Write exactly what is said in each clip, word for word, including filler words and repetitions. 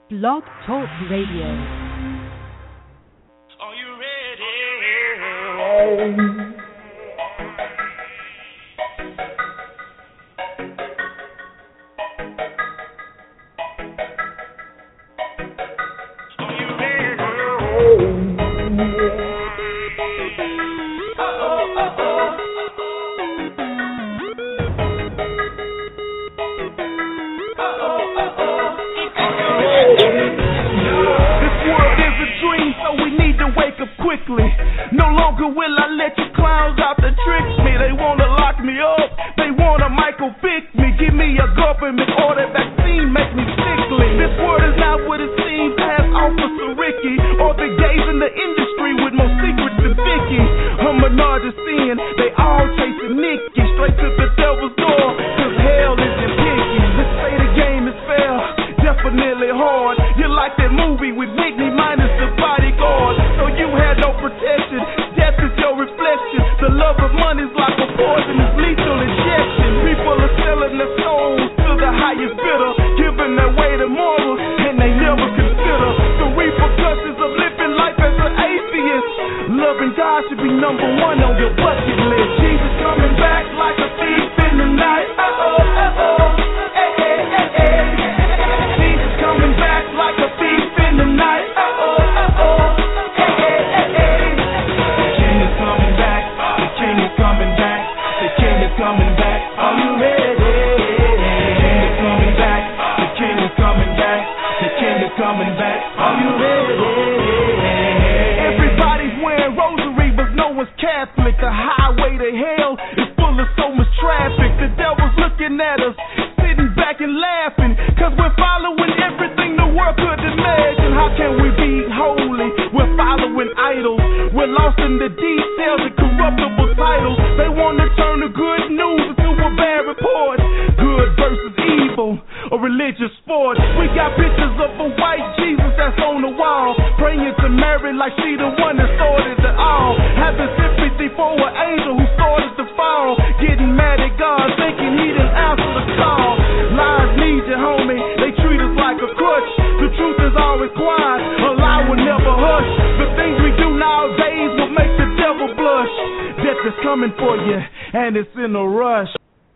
Blog Talk Radio. Are you ready? Quickly. No longer will I let you clowns out to trick me. They wanna lock me up, they wanna Michael Vick me. Give me a government order vaccine, make me sickly. This world is not what it seems. Ask Officer Ricky or the gays in the industry with more secrets than Vicky. A menage a sin, they all chasing Nikki straight to the devil's door, cause hell isn't picky. Let's say the game is fair, definitely hard. You're like that movie with Whitney minus the bodyguard. So you had no protection, death is your reflection. The love of money's like a poisonous lethal injection. People are selling their souls to the highest bidder, giving their way to morals, and they never consider the repercussions of living life as an atheist. Loving God should be number one on your bucket list. Jesus coming back like a thief in the night. Uh-oh, uh-oh, hey, hey, hey, hey. Jesus coming back like a thief in the night. Uh-oh, uh-oh, hey, hey, hey, hey. The king is coming back, the king is coming back, the king is coming back. Are you ready? The king is coming back, the king is coming back, the king is coming back. Are you ready? Everybody's wearing rosary, but no one's Catholic. The highway to hell is full of so much traffic. The devil's looking at us, sitting back and laughing, cause we're following everything the world could imagine. How can we be holy? We're following idols. We're lost in the details and corruptible titles. They want to turn the good news into a bad report. Good versus evil, a religious sport. We got pictures of a white Jesus that's on the wall, praying to Mary like she the one that started it all. Having sympathy for an angel who started to fall. Getting mad at God, thinking he didn't answer the call. Lies need you, homie. They treat us like a crutch. The truth is always quiet. A lie will never hush. The things we do nowadays will make the devil blush. Death is coming for you, and it's in a rush.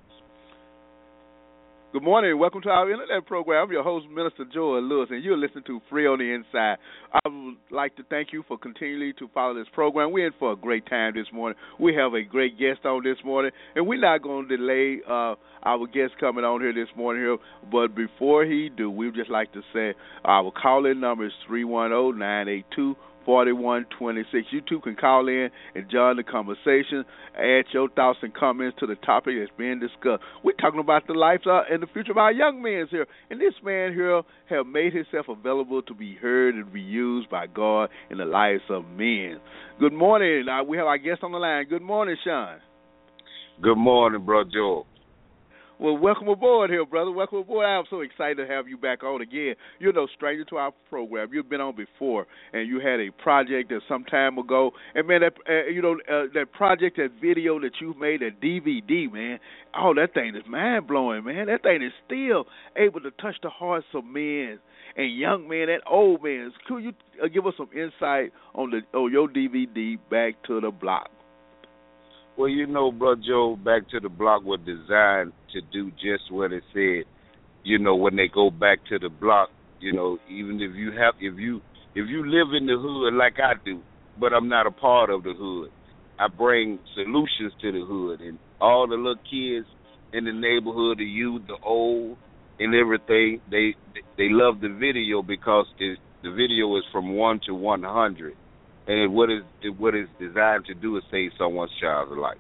Good morning. Welcome to our internet program. I'm your host, Minister Joel Lewis, and you're listening to Free on the Inside. I would like to thank you for continuing to follow this program. We're in for a great time this morning. We have a great guest on this morning, and we're not going to delay uh, our guest coming on here this morning here. But before he do, we'd just like to say our call-in number is three one zero, nine eight two, four one two six. You too can call in and join the conversation. Add your thoughts and comments to the topic that's being discussed. We're talking about the life uh, and the future of our young men here. And this man here have made himself available to be heard and be used by God in the lives of men. Good morning. Uh, we have our guest on the line. Good morning, Sean. Good morning, Brother Joe. Well, welcome aboard here, brother. Welcome aboard. I'm so excited to have you back on again. You're no stranger to our program. You've been on before, and you had a project that some time ago. And, man, that, uh, you know, uh, that project, that video that you made, that D V D, man, oh, that thing is mind-blowing, man. That thing is still able to touch the hearts of men and young men and old men. Could you uh, give us some insight on, the, on your D V D, Back to the Block? Well, you know, Brother Joe, Back to the Block was designed to do just what it said. You know, when they go back to the block, you know, even if you have, if you, if you live in the hood like I do, but I'm not a part of the hood, I bring solutions to the hood, and all the little kids in the neighborhood, the youth, the old, and everything, they they love the video because the the video is from one to one hundred. And what is what it's designed to do is save someone's child's life.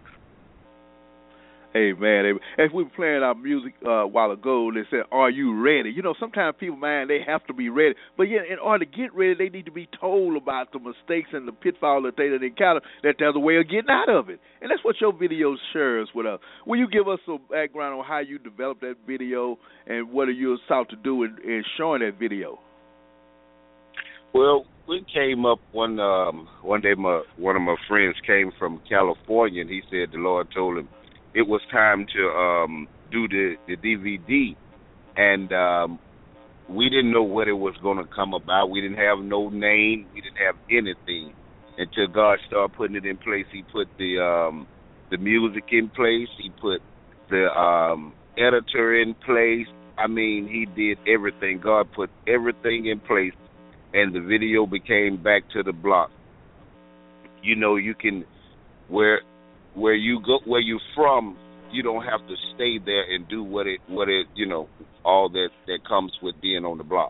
Hey, man, as we were playing our music uh, a while ago, they said, are you ready? You know, sometimes people, man, they have to be ready. But, yeah, in order to get ready, they need to be told about the mistakes and the pitfall that they encounter, that there's a way of getting out of it. And that's what your video shares with us. Will you give us some background on how you developed that video and what you sought to do in, in showing that video? Well, we came up one um, one day. My one of my friends came from California, and he said the Lord told him it was time to um, do the, the D V D, and um, we didn't know what it was going to come about. We didn't have no name. We didn't have anything until God started putting it in place. He put the um, the music in place. He put the um, editor in place. I mean, he did everything. God put everything in place, and the video became Back to the Block. You know, you can where where you go, where you're from. You don't have to stay there and do what it, what it, you know, all that, that comes with being on the block.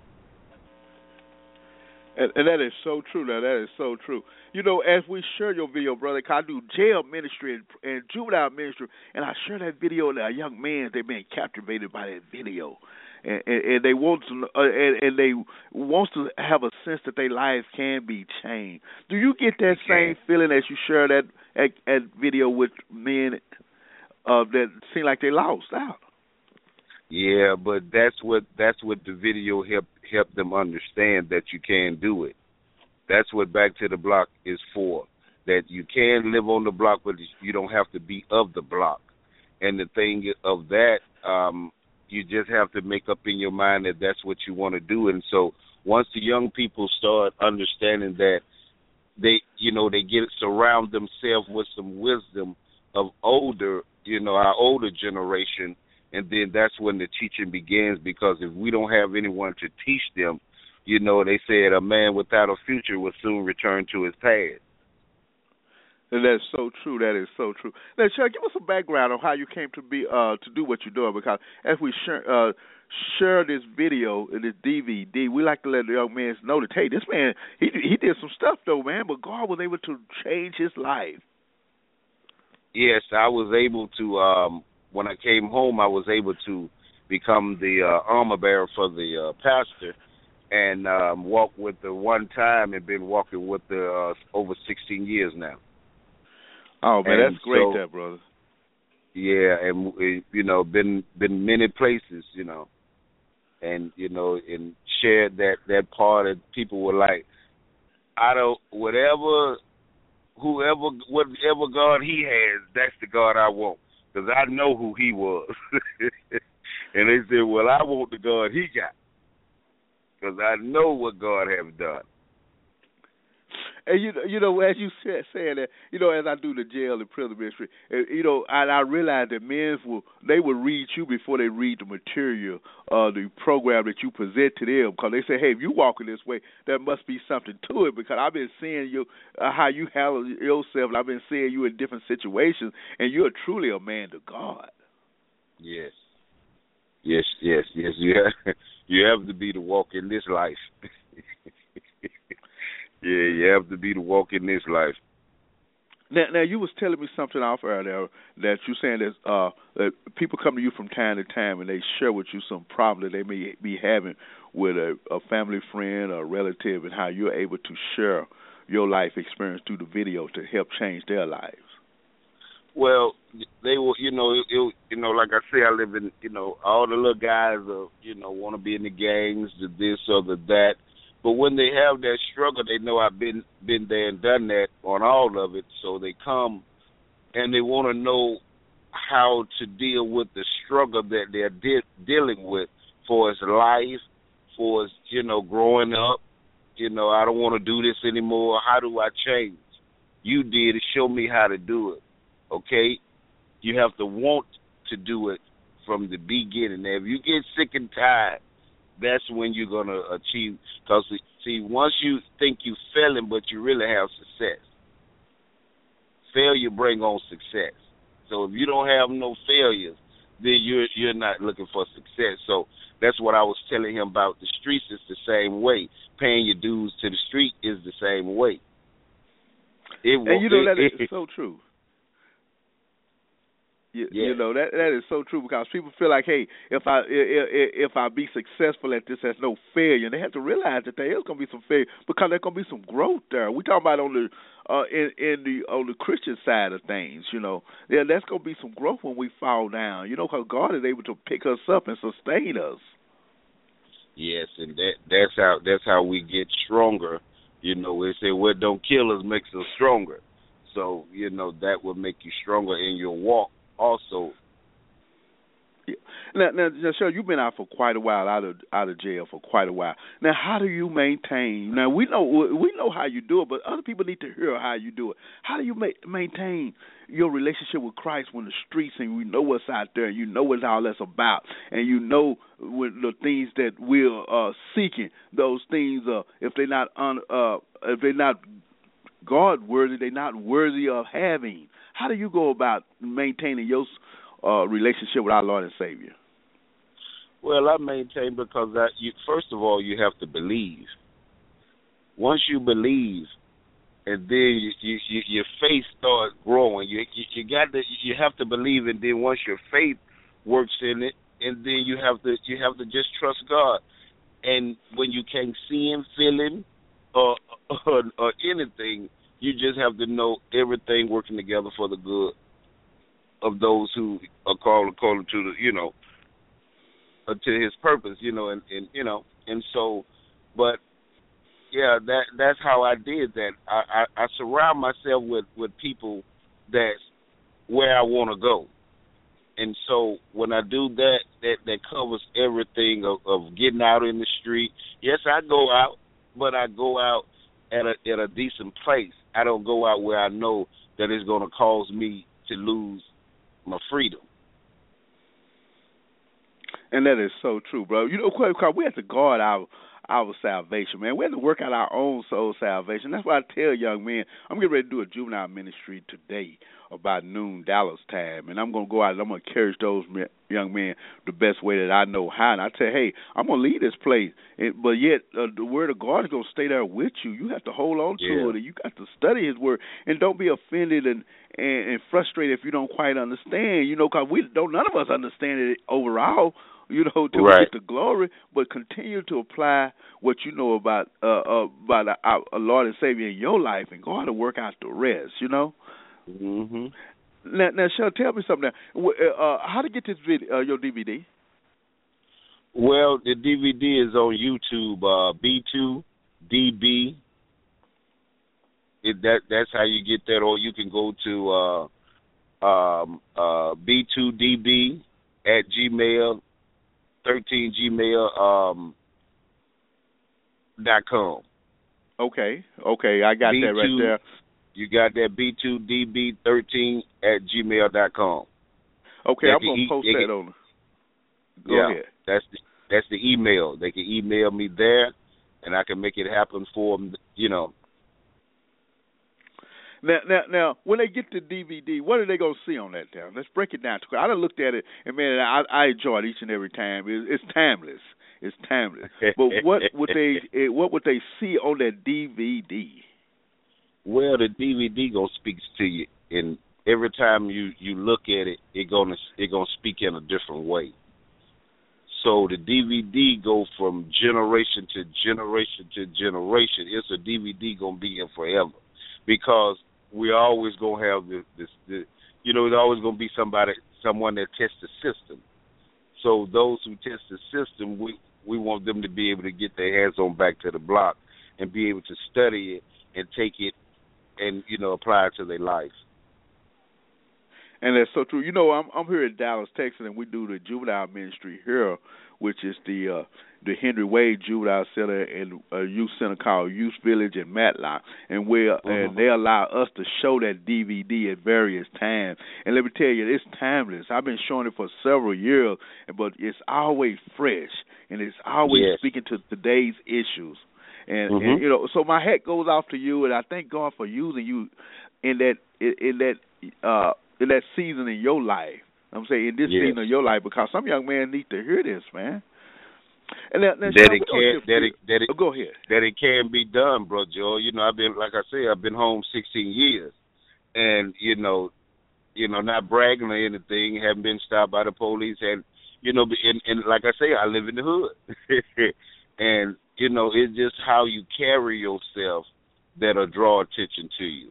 And, and that is so true. Now, that is so true. You know, as we share your video, brother, 'cause I do jail ministry and, and juvenile ministry, and I share that video, and a young man, they're being captivated by that video. And, and, and they want to, uh, and, and they want to have a sense that their lives can be changed. Do you get that same feeling as you share that, that, that video with men Uh, that seem like they lost out? Yeah, but that's what that's what the video help help them understand, that you can do it. That's what Back to the Block is for. That you can live on the block, but you don't have to be of the block. And the thing of that, um, you just have to make up in your mind that that's what you want to do. And so once the young people start understanding that, they, you know, they get surround themselves with some wisdom of older, you know, our older generation, and then that's when the teaching begins, because if we don't have anyone to teach them, you know, they said a man without a future will soon return to his past. And that's so true. That is so true. Now, Chuck, give us some background on how you came to be uh, to do what you're doing, because as we share, uh, share this video and this D V D, we like to let the young man know that, hey, this man, he he did some stuff, though, man, but God was able to change his life. Yes, I was able to, um, when I came home, I was able to become the uh, armor bearer for the uh, pastor, and um, walk with the one time, and been walking with the uh, over sixteen years now. Oh, man, and that's great, so, that, brother. Yeah, and, you know, been been many places, you know, and, you know, and shared that, that part, and people were like, I don't, whatever... Whoever, whatever God he has, that's the God I want, because I know who he was. And they said, well, I want the God he got, because I know what God has done. And you know, you know, as you said, saying that, you know, as I do the jail and prison ministry, you know, I, I realize that men will they will read you before they read the material, uh, the program that you present to them, because they say, hey, if you walking this way, there must be something to it. Because I've been seeing you uh, how you handle yourself, and I've been seeing you in different situations, and you're truly a man to God. Yes, yes, yes, yes. You have you have to be to walk in this life. Yeah, you have to be to walk in this life. Now, now you was telling me something off earlier that you saying that uh, that people come to you from time to time and they share with you some problem that they may be having with a, a family friend or a relative, and how you're able to share your life experience through the video to help change their lives. Well, they will, you know, it, it, you know, like I say, I live in, you know, all the little guys, are, you know, want to be in the gangs, the this or the that. But when they have that struggle, they know I've been been there and done that on all of it. So they come and they want to know how to deal with the struggle that they're de- dealing with, for his life, for his, you know, growing up. You know, I don't want to do this anymore. How do I change? You did it. Show me how to do it. Okay? You have to want to do it from the beginning. Now, if you get sick and tired, that's when you're going to achieve. Because, see, once you think you're failing, but you really have success, failure bring on success. So if you don't have no failures, then you're you're not looking for success. So that's what I was telling him about. The streets is the same way. Paying your dues to the street is the same way. It and you know, that it, is it, so true. You, yeah. you know, that that is so true, because people feel like, hey, if I if, if I be successful at this, there's no failure. And they have to realize that there is going to be some failure, because there's going to be some growth there. We talking about on the uh, in in the on the Christian side of things. You know, yeah, there's going to be some growth when we fall down. You know, because God is able to pick us up and sustain us. Yes, and that that's how that's how we get stronger. You know, they say what don't kill us makes us stronger. So you know that will make you stronger in your walk also. Yeah. Now, now, now, Cheryl, you've been out for quite a while, out of out of jail for quite a while. Now, how do you maintain? Now, we know we know how you do it, but other people need to hear how you do it. How do you ma- maintain your relationship with Christ when the streets and you know what's out there, and you know what all that's about, and you know when the things that we're uh, seeking, those things, uh, if they're not un, uh, if they're not God worthy, they're not worthy of having. How do you go about maintaining your Uh, relationship with our Lord and Savior? Well, I maintain because that you, first of all, you have to believe. Once you believe, and then you, you, you, your faith starts growing. You, you you got to you have to believe, and then once your faith works in it, and then you have to you have to just trust God. And when you can't see Him, feel Him, or or, or anything, you just have to know everything working together for the good of those who are called according to the, you know, uh, to His purpose, you know, and, and you know, and so, but yeah, that that's how I did that. I, I, I surround myself with, with people that's where I want to go, and so when I do that, that that covers everything of, of getting out in the street. Yes, I go out, but I go out at a at a decent place. I don't go out where I know that it's going to cause me to lose my freedom. And that is so true, bro. You know, because we have to guard our our salvation, man. We have to work out our own soul salvation. That's why I tell young men, I'm getting ready to do a juvenile ministry today about noon Dallas time, and I'm going to go out and I'm going to encourage those young men the best way that I know how. And I tell, hey, I'm going to lead this place, and, but yet uh, the word of God is going to stay there with you. You have to hold on to yeah. it, and you got to study His word, and don't be offended and, and, and frustrated if you don't quite understand. You know, because we don't, none of us understand it overall. You know, to right. get the glory, but continue to apply what you know about uh, uh, about our, our Lord and Savior in your life, and go on to work out the rest. You know. Mm-hmm. Now, now, Cheryl, tell me something. Now. Uh, how to get this video, uh, your D V D? Well, the D V D is on YouTube. Uh, B two D B. It, that that's how you get that, or you can go to uh, um, uh, B two D B at Gmail. thirteen Gmail um, dot com. Okay, okay, I got B two, that right there. You got that B two D B thirteen at Gmail dot com. Okay, they I'm gonna e- post that can, on. Go yeah, ahead. That's the, that's the email. They can email me there, and I can make it happen for them. You know. Now, now, now, when they get the D V D, what are they gonna see on that? There, let's break it down. I done looked at it, and man, I, I enjoy it each and every time. It, it's timeless. It's timeless. But what would they, what would they see on that D V D? Well, the D V D gonna speak to you, and every time you, you look at it, it gonna it gonna speak in a different way. So the D V D go from generation to generation to generation. It's a D V D gonna be in forever, because we're always gonna have this, this, this you know, there's always gonna be somebody, someone that tests the system. So those who test the system, we we want them to be able to get their hands on Back to the Block and be able to study it and take it and, you know, apply it to their life. And that's so true. You know, I'm I'm here in Dallas, Texas, and we do the juvenile ministry here, which is the uh, the Henry Wade Juvenile Center and a youth center called Youth Village in Matlock, and we uh, mm-hmm. and they allow us to show that D V D at various times. And let me tell you, it's timeless. I've been showing it for several years, but it's always fresh, and it's always yes. speaking to today's issues. And, mm-hmm. and you know, so my hat goes off to you, and I thank God for using you in that in that uh, in that season in your life. I'm saying in this yes. season of your life, because some young men need to hear this, man. And now, now, that Sean, it can that it, that it oh, go ahead. That it can be done, bro, Joe. You know, I've been like I say, I've been home sixteen years, and you know, you know, not bragging or anything. Haven't been stopped by the police, and you know, and, and like I say, I live in the hood, and you know, it's just how you carry yourself that'll draw attention to you.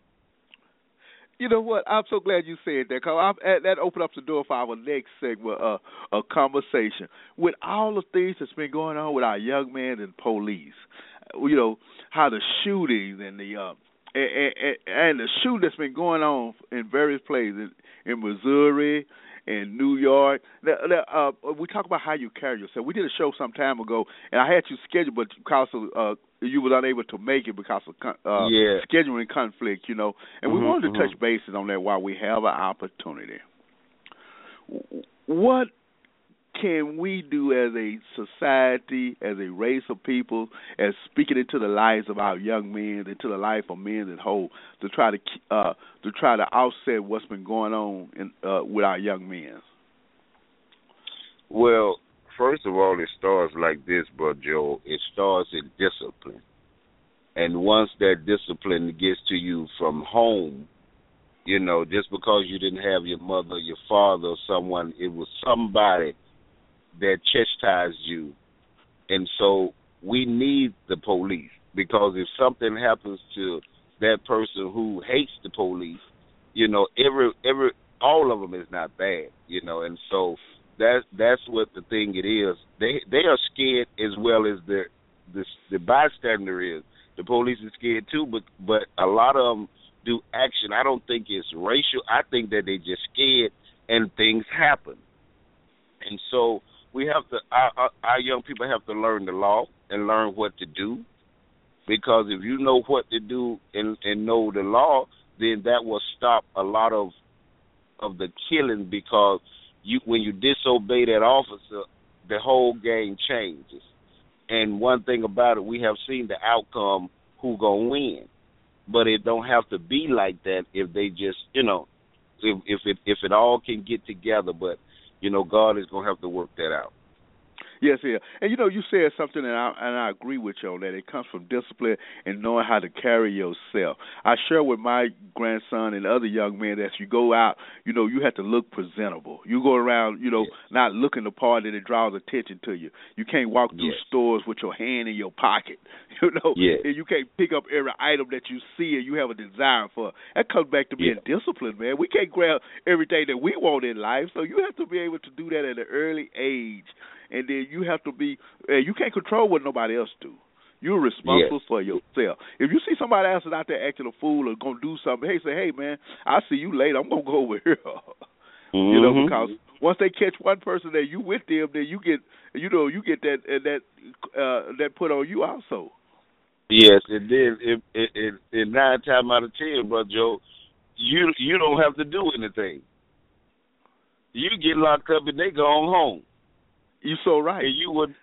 You know what? I'm so glad you said that, because that opened up the door for our next segment, uh, a conversation. With all the things that's been going on with our young men and police, you know, how the shootings and the uh, and, and, and the shooting that's been going on in various places in, in Missouri in New York. Uh, we talk about how you carry yourself. We did a show some time ago, and I had you scheduled, but because of uh, you was unable to make it because of uh, yeah. scheduling conflict, you know. And mm-hmm, we wanted to mm-hmm. touch bases on that while we have an opportunity. What can we do as a society, as a race of people, as speaking into the lives of our young men, into the life of men as whole, to try to uh, to try to offset what's been going on in, uh, with our young men? Well, first of all, it starts like this, Brother Joe. It starts in discipline. And once that discipline gets to you from home, you know, just because you didn't have your mother, your father, or someone, it was somebody that chastised you. And so we need the police, because if something happens to that person who hates the police, you know, every every all of them is not bad, you know. And so that's that's what the thing it is. They they are scared as well as the the, the bystander is. The police is scared too, but but a lot of them do action. I don't think it's racial. I think that they just scared and things happen. And so we have to, our, our young people have to learn the law and learn what to do, because if you know what to do and, and know the law, then that will stop a lot of of the killing, because you when you disobey that officer, the whole game changes. And one thing about it, we have seen the outcome, who gonna win. But it don't have to be like that if they just, you know, if if it if it all can get together. But you know, God is gonna have to work that out. Yes, yeah. And, you know, you said something, and I, and I agree with you on that. It comes from discipline and knowing how to carry yourself. I share with my grandson and other young men that as you go out, you know, you have to look presentable. You go around, you know, yes. not looking the part that it draws attention to you. You can't walk through yes. stores with your hand in your pocket, you know. Yes. And you can't pick up every item that you see and you have a desire for. That comes back to being yes. disciplined, man. We can't grab everything that we want in life, so you have to be able to do that at an early age. And then you have to be, uh, you can't control what nobody else do. You're responsible yes. for yourself. If you see somebody else out there acting a fool or going to do something, hey, say, hey, man, I'll see you later. I'm going to go over here. Mm-hmm. You know, because once they catch one person that you with them, then you get, you know, you get that uh, that uh, that put on you also. Yes, and then it, it, it, it nine times out of ten, Brother Joe, you you don't have to do anything. You get locked up and they go on home. You so right. And you would,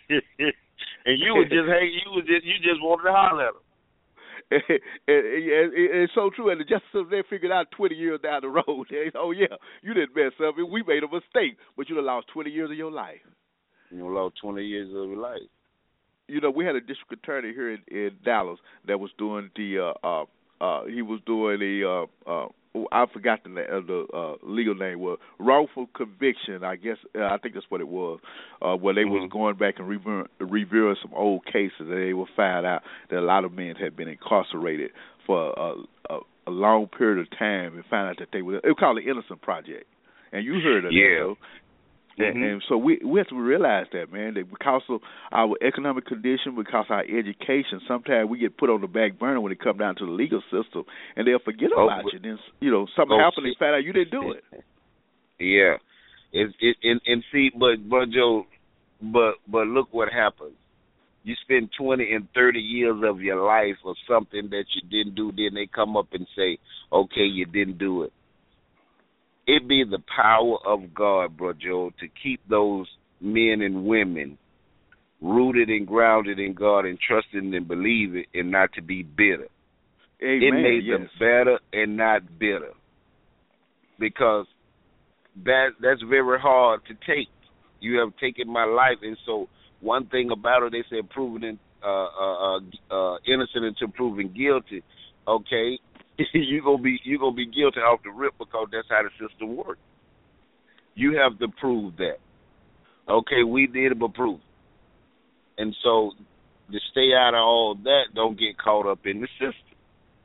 and you would just hang. You would just, you just wanted to holler at them. and, and, and it's so true. And just so they figured out twenty years down the road, they, oh yeah, you didn't mess up. We made a mistake, but you'd have lost twenty years of your life. You lost twenty years of your life. You know, we had a district attorney here in, in Dallas that was doing the. Uh, uh, uh, he was doing the. Uh, uh, I forgot the uh, the uh, legal name was wrongful conviction. I guess uh, I think that's what it was. Uh, where they mm-hmm. was going back and reviewing, reviewing some old cases, and they would find out that a lot of men had been incarcerated for a, a, a long period of time, and find out that they were. It was called the Innocent Project, and you heard of yeah. that, though. Mm-hmm. And, and so we we have to realize that, man, that because of our economic condition, because of our education, sometimes we get put on the back burner when it comes down to the legal system, and they'll forget oh, about you. Then, you know, something oh, happened, they find out you didn't do it. Yeah, it, it, and, and see, but but Joe, but but look what happens. You spend twenty and thirty years of your life of something that you didn't do, then they come up and say, okay, you didn't do it. It be the power of God, Bro Joe, to keep those men and women rooted and grounded in God and trusting and believing, and not to be bitter. Amen, it made yes. them better and not bitter, because that that's very hard to take. You have taken my life, and so one thing about it, they said proven uh, uh, uh, innocent until proven guilty. Okay. you gonna be you gonna be guilty off the rip, because that's how the system works. You have to prove that. Okay, we did it, but prove it. And so to stay out of all that, don't get caught up in the system.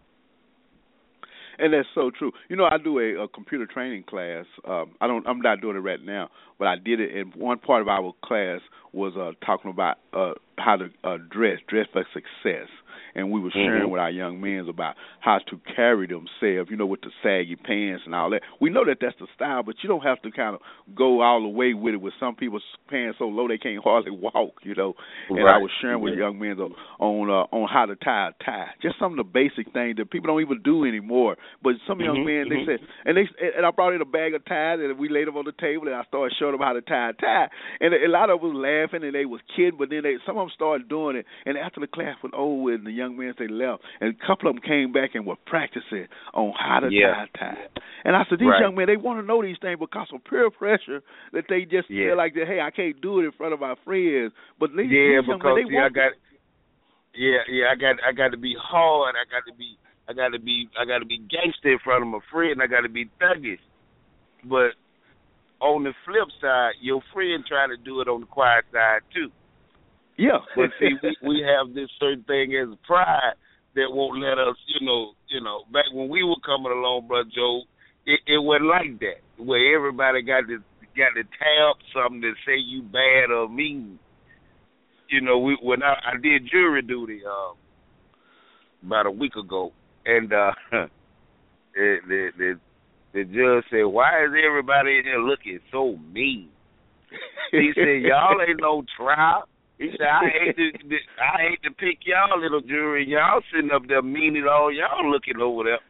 And that's so true. You know, I do a, a computer training class. Um, I don't. I'm not doing it right now, but I did it. And one part of our class was uh, talking about uh, how to uh, dress, dress for success. and we were sharing mm-hmm. with our young men about how to carry themselves, you know, with the saggy pants and all that. We know that that's the style, but you don't have to kind of go all the way with it with some people's pants so low they can't hardly walk, you know. And right. I was sharing with young men on on, uh, on how to tie a tie, just some of the basic things that people don't even do anymore. But some mm-hmm. young men, mm-hmm. they said, and they and I brought in a bag of ties, and we laid them on the table, and I started showing them how to tie a tie. And a lot of them was laughing, and they was kidding, but then they, some of them started doing it. And after the class was over, and the young men, they left, and a couple of them came back and were practicing on how to yeah. tie a tie. And I said, these right. young men, they want to know these things because of peer pressure that they just yeah. feel like that, hey, I can't do it in front of my friends. But these, yeah, these young because men, they see, want I got, yeah, yeah, I got, I got to be hard. I got to be, I got to be, I got to be gangster in front of my friend. I got to be thuggish. But on the flip side, your friend trying to do it on the quiet side too. Yeah. But see, we, we have this certain thing as pride that won't let us, you know, you know. Back when we were coming along, Brother Joe, it, it wasn't like that. Where everybody got to got to tab something to say you bad or mean. You know, we when I, I did jury duty uh, about a week ago, and uh, the, the the the judge said, "Why is everybody in here looking so mean?" He said, "Y'all ain't no trial." He said, I hate to I hate to pick y'all little jury. Y'all sitting up there mean it all. Y'all looking over there.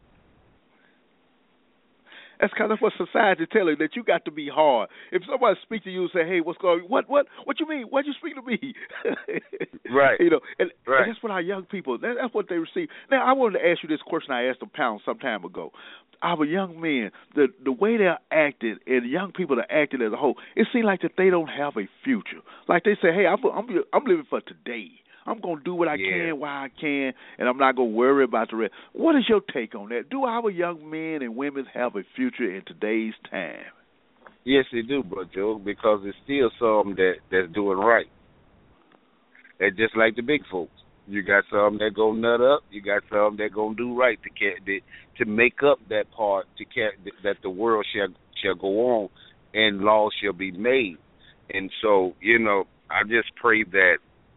That's kind of what society tells you, that you got to be hard. If somebody speaks to you and say, hey, what's going on? What, what, what you mean? Why'd you speak to me? Right. You know, and, right. and that's what our young people, that, that's what they receive. Now, I wanted to ask you this question I asked the pound some time ago. Our young men, the the way they're acting, and young people are acting as a whole, it seems like that they don't have a future. Like they say, hey, I'm I'm, I'm living for today. I'm going to do what I yeah. can while I can, and I'm not going to worry about the rest. What is your take on that? Do our young men and women have a future in today's time? Yes, they do, Brother Joe, because there's still some that, that's doing right. And just like the big folks. You got some that go nut up. You got some that gonna do right to to make up that part to that the world shall shall go on and laws shall be made. And so, you know, I just pray that,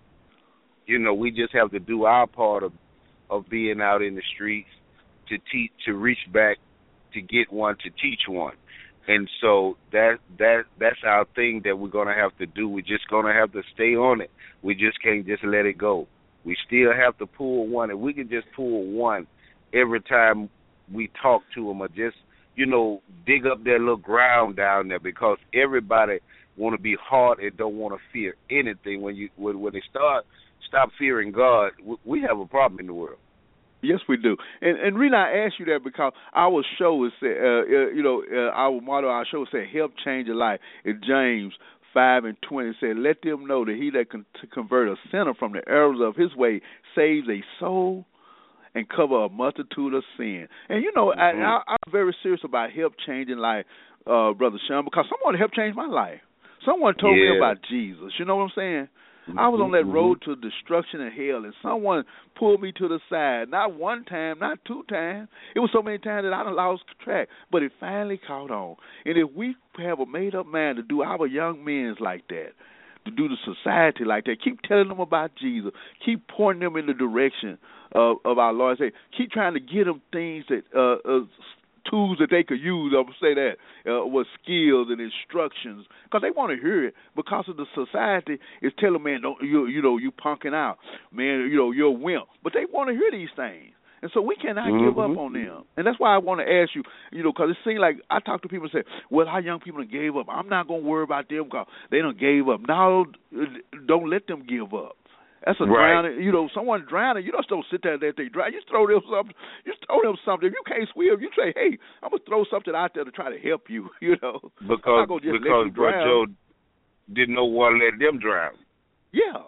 you know, we just have to do our part of of being out in the streets to teach, to reach back, to get one, to teach one. And so that that that's our thing that we're gonna have to do. We're just gonna have to stay on it. We just can't just let it go. We still have to pull one, and we can just pull one every time we talk to them, or just, you know, dig up their little ground down there, because everybody want to be hard and don't want to fear anything. When you when, when they start stop fearing God, we have a problem in the world. Yes, we do. And and Rena, I asked you that because our show is, uh, uh, you know, uh, our motto, our show said, "Help change your life." In James five and twenty said, "Let them know that he that can to convert a sinner from the errors of his way saves a soul and cover a multitude of sin." And you know, mm-hmm. I, I, I'm very serious about help changing life, uh, Brother Sean, because someone helped change my life. Someone told yeah. me about Jesus. You know what I'm saying? I was on that road to destruction and hell, and someone pulled me to the side. Not one time, not two times. It was so many times that I done lost track. But it finally caught on. And if we have a made-up mind to do our young men like that, to do the society like that, keep telling them about Jesus, keep pointing them in the direction of, of our Lord, say, keep trying to get them things that uh, uh, tools that they could use, I would say that, uh, with skills and instructions, because they want to hear it, because of the society is telling, man, don't, you, you know, you punking out, man, you know, you're a wimp. But they want to hear these things. And so we cannot mm-hmm. give up on them. And that's why I want to ask you, you know, because it seems like I talk to people and say, well, our young people done gave up. I'm not going to worry about them because they done gave up. No, don't let them give up. That's a right. drowning. You know, someone drowning, you just don't sit there and let they drown. You throw them something. You throw them something. If you can't swim, you say, hey, I'm going to throw something out there to try to help you, you know. Because, because Bro Joe didn't know what let them drown. Yeah.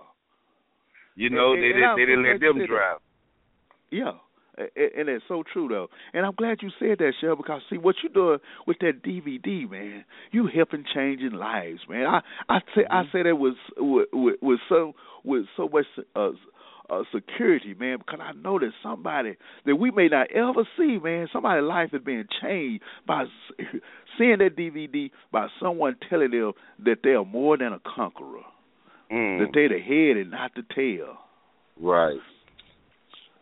You know, and, they, and did, they didn't let them drown. Yeah. And it's so true, though. And I'm glad you said that, Cheryl, because, see, what you're doing with that D V D, man, you helping changing lives, man. I I say, mm-hmm. I say that with, with, with, so, with so much uh, uh, security, man, because I know that somebody that we may not ever see, man, somebody's life is being changed by seeing that D V D, by someone telling them that they are more than a conqueror, mm. that they're the head and not the tail. Right.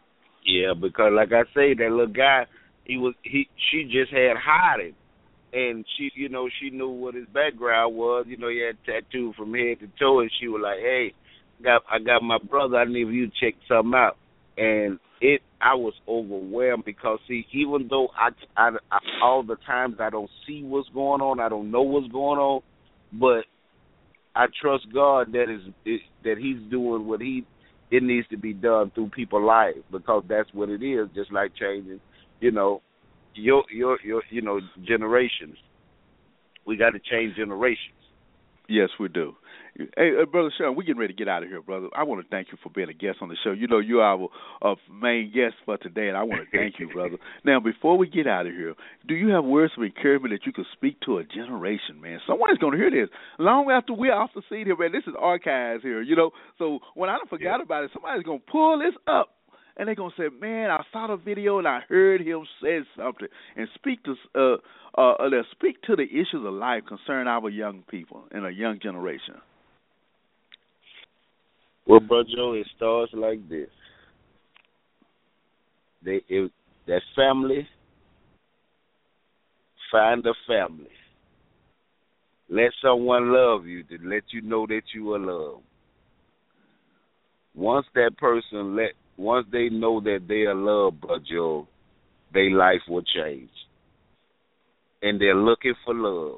Yeah, because like I say, that little guy, he was he she just had hired him, and she, you know, she knew what his background was. You know, he had tattooed from head to toe, and she was like, "Hey, got I got my brother. I need you to check something out." And it, I was overwhelmed because see, even though I, I, I all the times I don't see what's going on, I don't know what's going on, but I trust God that is it, that He's doing what He. It needs to be done through people's lives because that's what it is. Just like changing, you know, your your your you know generations. We got to change generations. Yes, we do. Hey, uh, Brother Sean, we're getting ready to get out of here, brother. I want to thank you for being a guest on the show. You know, you are our uh, main guest for today, and I want to thank you, brother. Now, before we get out of here, do you have words of encouragement that you could speak to a generation, man? Someone's going to hear this long after we're off the scene here, man. This is archives here, you know. So when I forgot yeah. about it, somebody's going to pull this up. And they're going to say, man, I saw the video and I heard him say something. And speak to uh, uh, uh, speak to the issues of life concerning our young people and a young generation. Well, Brother Joe, it starts like this. They, it, that family, find a family. Let someone love you to let you know that you are loved. Once that person let Once they know that they are loved, Brother Joe, their life will change. And they're looking for love.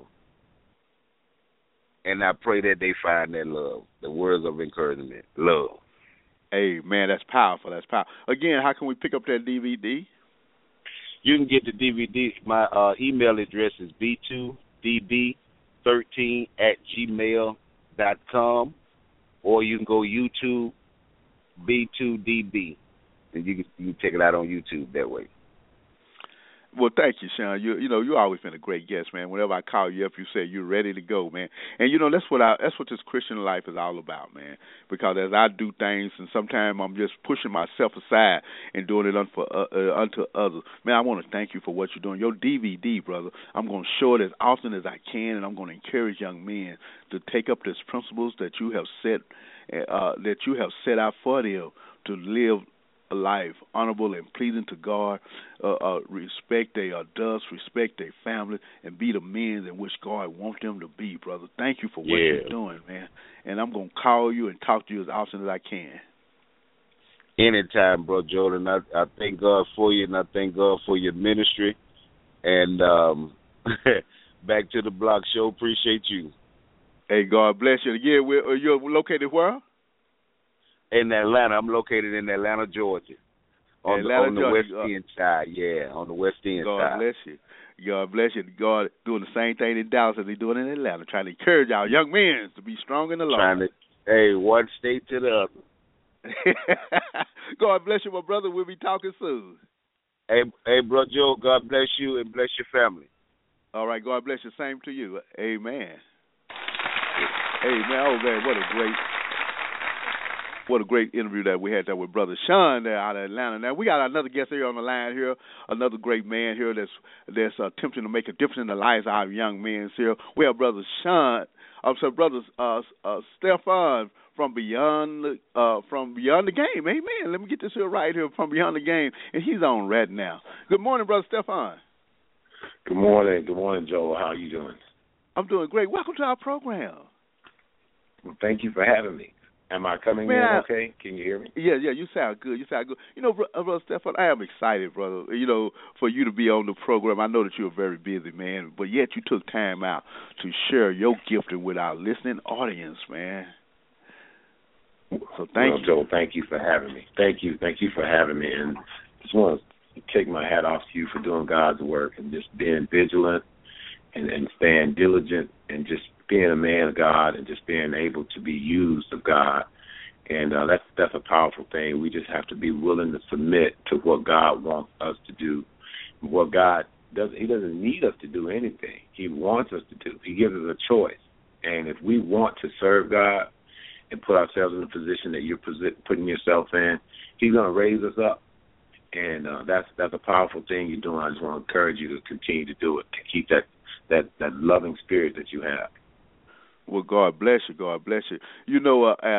And I pray that they find that love, the words of encouragement, love. Hey, man, that's powerful. That's powerful. Again, how can we pick up that D V D? You can get the D V D. My uh, email address is b two d b thirteen at gmail dot com, or you can go YouTube, B two D B, and you can, you can check it out on YouTube that way. Well, thank you, Sean. You you know you always been a great guest, man. Whenever I call you up, you say you're ready to go, man. And you know that's what I that's what this Christian life is all about, man. Because as I do things, and sometimes I'm just pushing myself aside and doing it unto uh, uh, unto others. Man, I want to thank you for what you're doing. Your D V D, brother. I'm going to show it as often as I can, and I'm going to encourage young men to take up these principles that you have set uh, that you have set out for them to live a life honorable and pleasing to God, uh, uh, respect their adults, respect their family, and be the men in which God wants them to be, brother. Thank you for what yeah. you're doing, man. And I'm going to call you and talk to you as often as I can. Anytime, Bro Jordan. I, I thank God for you, and I thank God for your ministry. And um, back to the Block Show. Appreciate you. Hey, God bless you. Again, we're, you're located where? In Atlanta. I'm located in Atlanta, Georgia. On Atlanta, the, on the Georgia. west end side, yeah, on the west end God side. God bless you. God bless you. God doing the same thing in Dallas as He's doing in Atlanta, trying to encourage our young men to be strong in the Lord. Trying to, hey, one state to the other. God bless you, my brother. We'll be talking soon. Hey, hey, Bro Joe, God bless you and bless your family. All right, God bless you. Same to you. Amen. Amen. Oh, man, what a great... What a great interview that we had there with Brother Sean there out of Atlanta. Now, we got another guest here on the line here, another great man here that's that's uh, attempting to make a difference in the lives of our young men here. We have Brother Sean, I'm sorry, Brother uh, uh, Stefan from Beyond uh, from Beyond the Game. Amen. Let me get this here right here from Beyond the Game, and he's on right now. Good morning, Brother Stefan. Good morning. Good morning, Joel. How are you doing? I'm doing great. Welcome to our program. Well, thank you for having me. Am I coming Man, in okay? Can you hear me? Yeah, yeah, you sound good. You sound good. You know, Brother Stefan, I am excited, brother, you know, for you to be on the program. I know that you're a very busy man, but yet you took time out to share your gifting with our listening audience, man. So thank well, you. Joel, thank you for having me. Thank you. Thank you for having me. And just want to take my hat off to you for doing God's work and just being vigilant and, and staying diligent and just being a man of God and just being able to be used of God. And uh, that's that's a powerful thing. We just have to be willing to submit to what God wants us to do. What God does, He doesn't need us to do anything. He wants us to do. He gives us a choice. And if we want to serve God and put ourselves in the position that you're putting yourself in, He's going to raise us up. And uh, that's that's a powerful thing you're doing. I just want to encourage you to continue to do it, to keep that, that, that loving spirit that you have. Well, God bless you. God bless you. You know, uh, uh,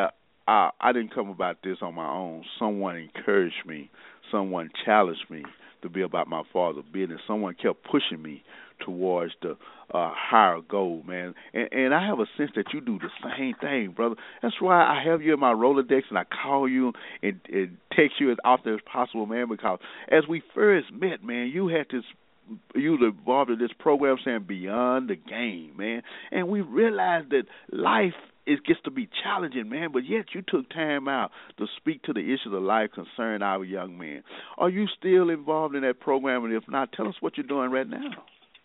I, I didn't come about this on my own. Someone encouraged me. Someone challenged me to be about my Father's business. Someone kept pushing me towards the uh, higher goal, man. And, and I have a sense that you do the same thing, brother. That's why I have you in my Rolodex, and I call you and, and text you as often as possible, man, because as we first met, man, you had this you were involved in this program saying Beyond the Game, man. And we realized that life it gets to be challenging, man, but yet you took time out to speak to the issues of life concerning our young men. Are you still involved in that program? And if not, tell us what you're doing right now.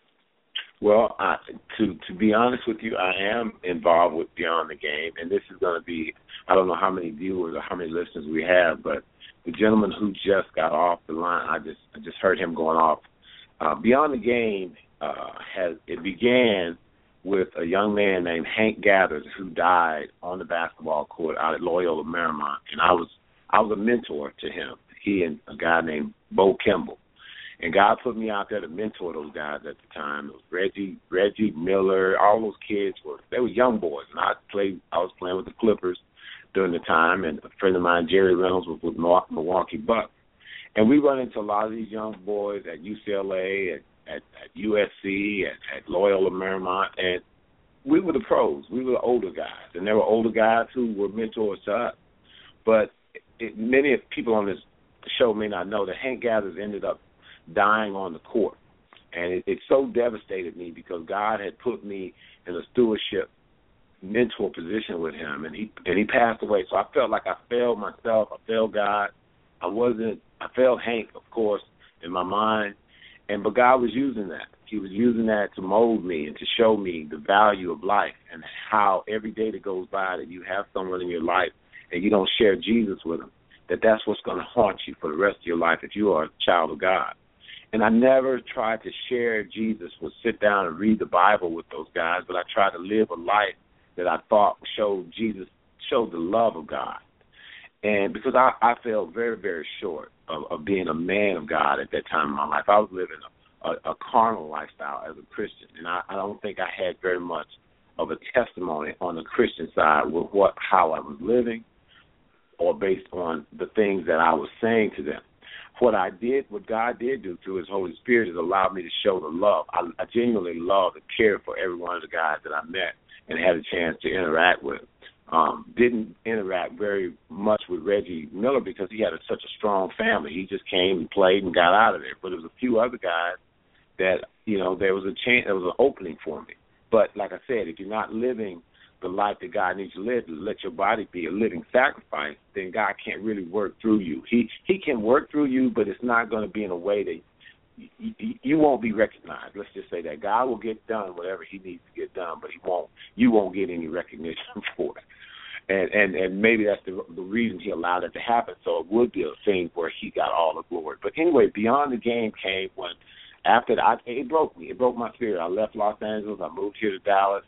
Well, I, to to be honest with you, I am involved with Beyond the Game, and this is going to be, I don't know how many viewers or how many listeners we have, but the gentleman who just got off the line, I just I just heard him going off. Uh, Beyond the Game uh, has it began with a young man named Hank Gathers who died on the basketball court out at Loyola Marymount, and I was I was a mentor to him. He and a guy named Bo Kimball, and God put me out there to mentor those guys at the time. It was Reggie Reggie Miller, all those kids were they were young boys, and I played I was playing with the Clippers during the time, and a friend of mine, Jerry Reynolds, was with Milwaukee Bucks. And we run into a lot of these young boys at U C L A, at, at, at U S C, at, at Loyola Marymount, and we were the pros. We were the older guys, and there were older guys who were mentors to us. But it, many of people on this show may not know that Hank Gathers ended up dying on the court, and it, it so devastated me because God had put me in a stewardship mentor position with him, and he and he passed away. So I felt like I failed myself. I failed God. I wasn't. I failed Hank, of course, in my mind, and but God was using that. He was using that to mold me and to show me the value of life and how every day that goes by that you have someone in your life and you don't share Jesus with them, that that's what's going to haunt you for the rest of your life if you are a child of God. And I never tried to share Jesus, would sit down and read the Bible with those guys, but I tried to live a life that I thought showed Jesus, showed the love of God. And because I, I fell very, very short of, of being a man of God at that time in my life. I was living a, a, a carnal lifestyle as a Christian, and I, I don't think I had very much of a testimony on the Christian side with what how I was living or based on the things that I was saying to them. What I did, what God did do through his Holy Spirit is allow me to show the love. I, I genuinely love and care for every one of the guys that I met and had a chance to interact with. Um, didn't interact very much with Reggie Miller because he had a, such a strong family. He just came and played and got out of there. But there was a few other guys that, you know, there was a chance, there was an opening for me. But like I said, if you're not living the life that God needs you to live, to let your body be a living sacrifice, then God can't really work through you. He He can work through you, but it's not going to be in a way that you, you, you won't be recognized. Let's just say that God will get done whatever he needs to get done, but he won't. You won't get any recognition for it. And, and and maybe that's the the reason he allowed it to happen, so it would be a thing where he got all the glory. But anyway, Beyond the Game came when, after that, it broke me. It broke my spirit. I left Los Angeles. I moved here to Dallas,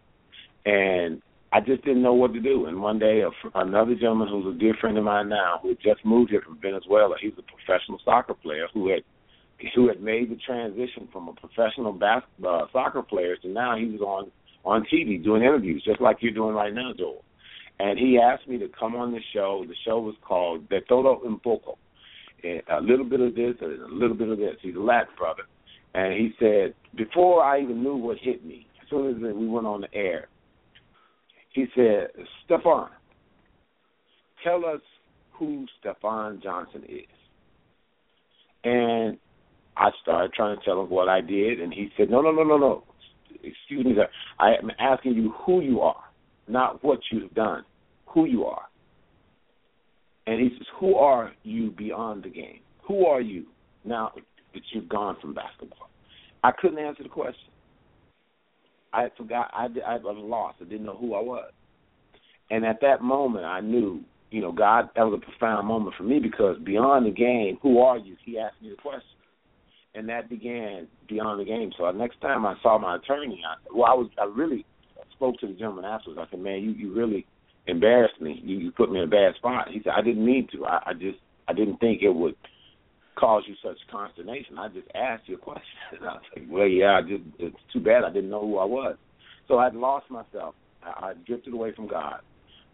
and I just didn't know what to do. And one day, a, another gentleman who's a dear friend of mine now, who had just moved here from Venezuela, he was a professional soccer player who had who had made the transition from a professional bas- uh, soccer player to now he was on, on T V doing interviews, just like you're doing right now, Joel. And he asked me to come on the show. The show was called De Todo Un Poco. A little bit of this and a little bit of this. He's a Latin brother. And he said, before I even knew what hit me, as soon as we went on the air, he said, Stefan, tell us who Stefan Johnson is. And I started trying to tell him what I did, and he said, no, no, no, no, no. Excuse me, sir. I am asking you who you are. Not what you've done, who you are. And he says, who are you beyond the game? Who are you now that you've gone from basketball? I couldn't answer the question. I forgot. I, I was lost. I didn't know who I was. And at that moment, I knew, you know, God, that was a profound moment for me because beyond the game, who are you? He asked me the question. And that began Beyond the Game. So next time I saw my attorney, I, well, I was, I really spoke to the gentleman afterwards. I said, man, you, you really embarrassed me. You, you put me in a bad spot. He said, I didn't mean to. I, I just, I didn't think it would cause you such consternation. I just asked you a question. And I was like, well, yeah, I just, it's too bad I didn't know who I was. So I'd lost myself. I, I drifted away from God.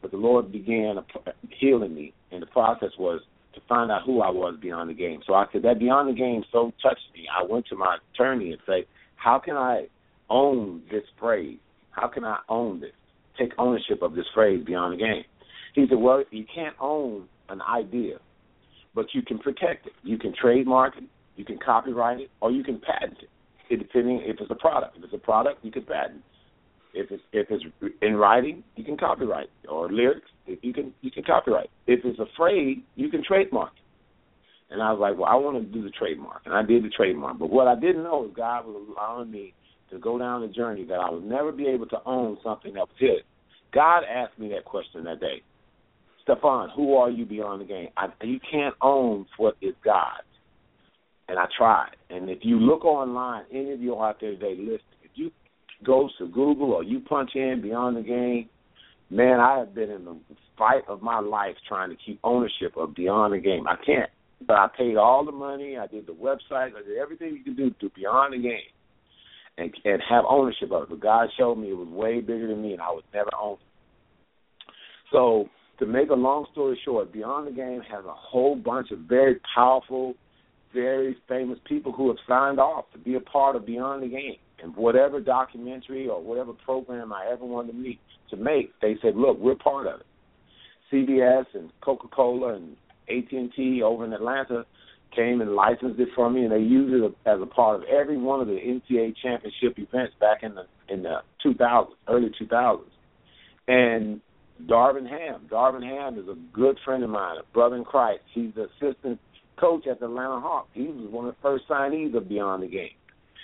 but the Lord began healing me, and the process was to find out who I was beyond the game. So I said that beyond the game so touched me. I went to my attorney and said, how can I own this phrase? How can I own this? Take ownership of this phrase beyond the game. He said, well, you can't own an idea, but you can protect it. You can trademark it, you can copyright it, or you can patent it. It depending if it's a product. If it's a product, you can patent. If it's if it's in writing, you can copyright, or lyrics, you can you can copyright. If it's a phrase, you can trademark it. And I was like, well, I want to do the trademark, and I did the trademark. But what I didn't know is God was allowing me to go down a journey that I would never be able to own something that was his. God asked me that question that day. Stefan, who are you beyond the game? I, you can't own what is God's. And I tried. And if you look online, any of you out there today, listen, if you go to Google or you punch in Beyond the Game, man, I have been in the fight of my life trying to keep ownership of Beyond the Game. I can't. But I paid all the money. I did the website. I did everything you can do to Beyond the Game and, and have ownership of it. But God showed me it was way bigger than me, and I would never own it. So to make a long story short, Beyond the Game has a whole bunch of very powerful, very famous people who have signed off to be a part of Beyond the Game. And whatever documentary or whatever program I ever wanted to meet to make, they said, look, we're part of it. C B S and Coca-Cola and A T and T over in Atlanta came and licensed it for me, and they used it as a part of every one of the N C double A championship events back in the in the two thousands, early two thousands. And Darvin Ham. Darvin Ham is a good friend of mine, a brother in Christ. He's the assistant coach at the Atlanta Hawks. He was one of the first signees of Beyond the Game.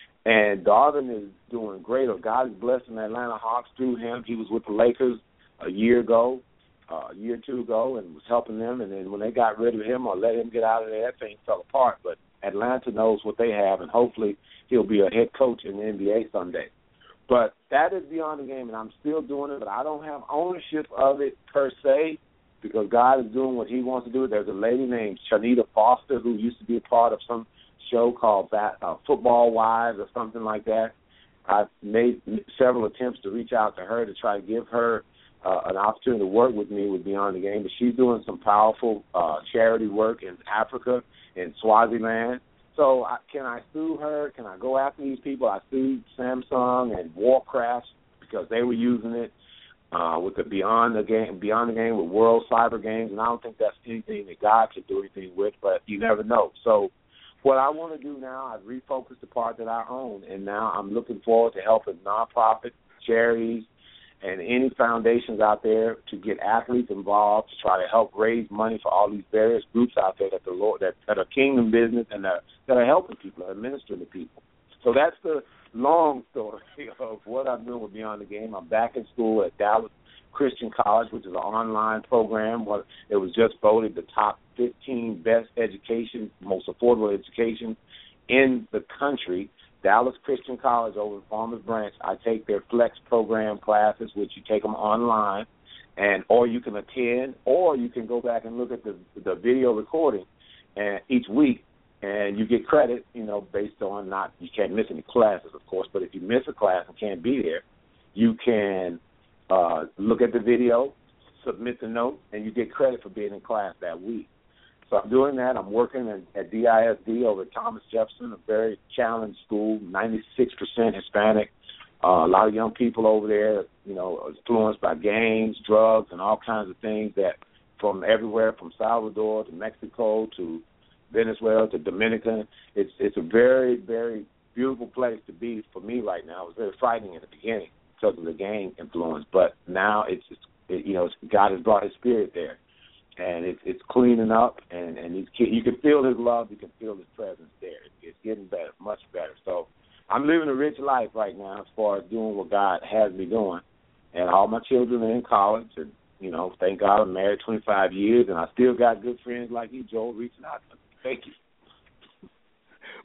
And Darvin is doing great. God is blessing the Atlanta Hawks through him. He was with the Lakers a year ago, uh, a year or two ago, and was helping them. And then when they got rid of him or let him get out of there, that thing fell apart. But Atlanta knows what they have, and hopefully he'll be a head coach in the N B A someday. But that is Beyond the Game, and I'm still doing it, but I don't have ownership of it per se because God is doing what he wants to do. There's a lady named Shanita Foster who used to be a part of some show called uh, Football Wives or something like that. I've made several attempts to reach out to her to try to give her uh, an opportunity to work with me with Beyond the Game, but she's doing some powerful uh, charity work in Africa, in Swaziland. So I, can I sue her? Can I go after these people? I sued Samsung and Warcraft because they were using it uh, with the Beyond the Game, Beyond the Game with World Cyber Games, and I don't think that's anything that God can do anything with, but you never know. So what I want to do now, I've refocused the part that I own, and now I'm looking forward to helping nonprofits, charities, and any foundations out there to get athletes involved to try to help raise money for all these various groups out there that the Lord that, that are kingdom business and that, that are helping people, are administering to people. So that's the long story of what I'm doing with Beyond the Game. I'm back in school at Dallas Christian College, which is an online program. It was just voted the top fifteen best education, most affordable education in the country. Dallas Christian College over in Farmers Branch, I take their flex program classes, which you take them online, and or you can attend, or you can go back and look at the the video recording and each week, and you get credit, you know, based on not, you can't miss any classes, of course, but if you miss a class and can't be there, you can uh, look at the video, submit the note, and you get credit for being in class that week. So I'm doing that. I'm working at, at D I S D over at Thomas Jefferson, a very challenged school, ninety-six percent Hispanic. Uh, a lot of young people over there, you know, influenced by gangs, drugs, and all kinds of things that from everywhere, from Salvador to Mexico to Venezuela to Dominican. It's it's a very, very beautiful place to be for me right now. It was very frightening in the beginning because of the gang influence, but now it's, it's it, you know, it's, God has brought his spirit there. And it's it's cleaning up, and, and he's, you can feel his love, you can feel his presence there. It's getting better, much better. So I'm living a rich life right now as far as doing what God has me doing. And all my children are in college, and, you know, thank God I'm married twenty-five years, and I still got good friends like you, Joel, reaching out to me. Thank you.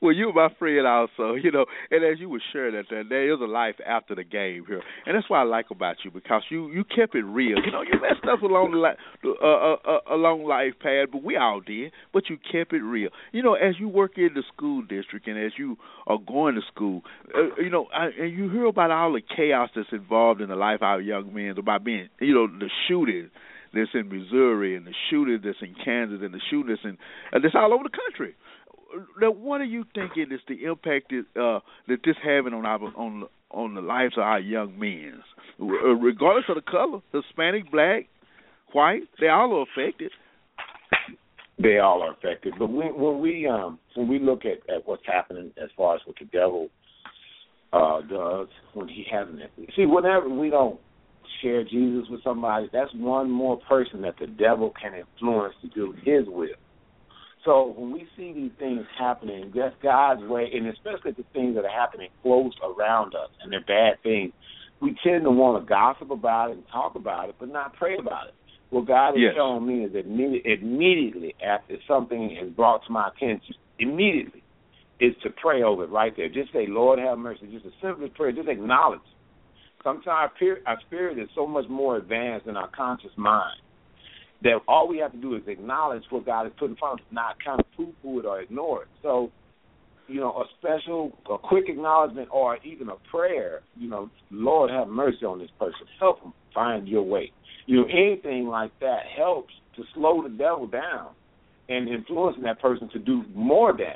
Well, you're my friend also, you know, and as you were sharing that, that there is a life after the game here, and that's what I like about you, because you, you kept it real. You know, you messed up along the li- uh, uh, uh, along life path, but we all did. But you kept it real. You know, as you work in the school district and as you are going to school, uh, you know, I, and you hear about all the chaos that's involved in the life of our young men, about being, you know, the shooting that's in Missouri and the shooting that's in Kansas and the shooting that's in uh, that's all over the country. Now, what are you thinking is the impact that, uh, that this having on our on on the lives of our young men, regardless of the color, Hispanic, black, white, they all are affected. They all are affected. But when, when we um, when we look at, at what's happening as far as what the devil uh, does when he has an see, whenever we don't share Jesus with somebody, that's one more person that the devil can influence to do his will. So when we see these things happening, that's God's way, and especially the things that are happening close around us, and they're bad things, we tend to want to gossip about it and talk about it, but not pray about it. What God has yes. shown me is that immediately after something is brought to my attention, immediately is to pray over it right there. Just say, Lord, have mercy. Just a simple prayer. Just acknowledge. Sometimes our, peer, our spirit is so much more advanced than our conscious mind that all we have to do is acknowledge what God has put in front of us, not kind of poo-poo it or ignore it. So, you know, a special, a quick acknowledgement or even a prayer, you know, Lord, have mercy on this person. Help them find your way. You know, anything like that helps to slow the devil down and influencing that person to do more damage.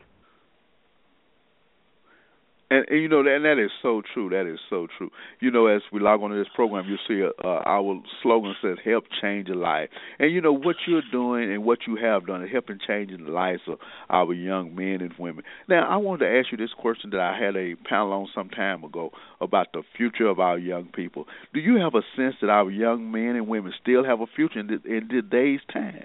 And, and, you know, and that is so true. That is so true. You know, as we log on to this program, you'll see uh, our slogan says, help change a life. And, you know, what you're doing and what you have done is helping change the lives of our young men and women. Now, I wanted to ask you this question that I had a panel on some time ago about the future of our young people. Do you have a sense that our young men and women still have a future in, th- in today's time?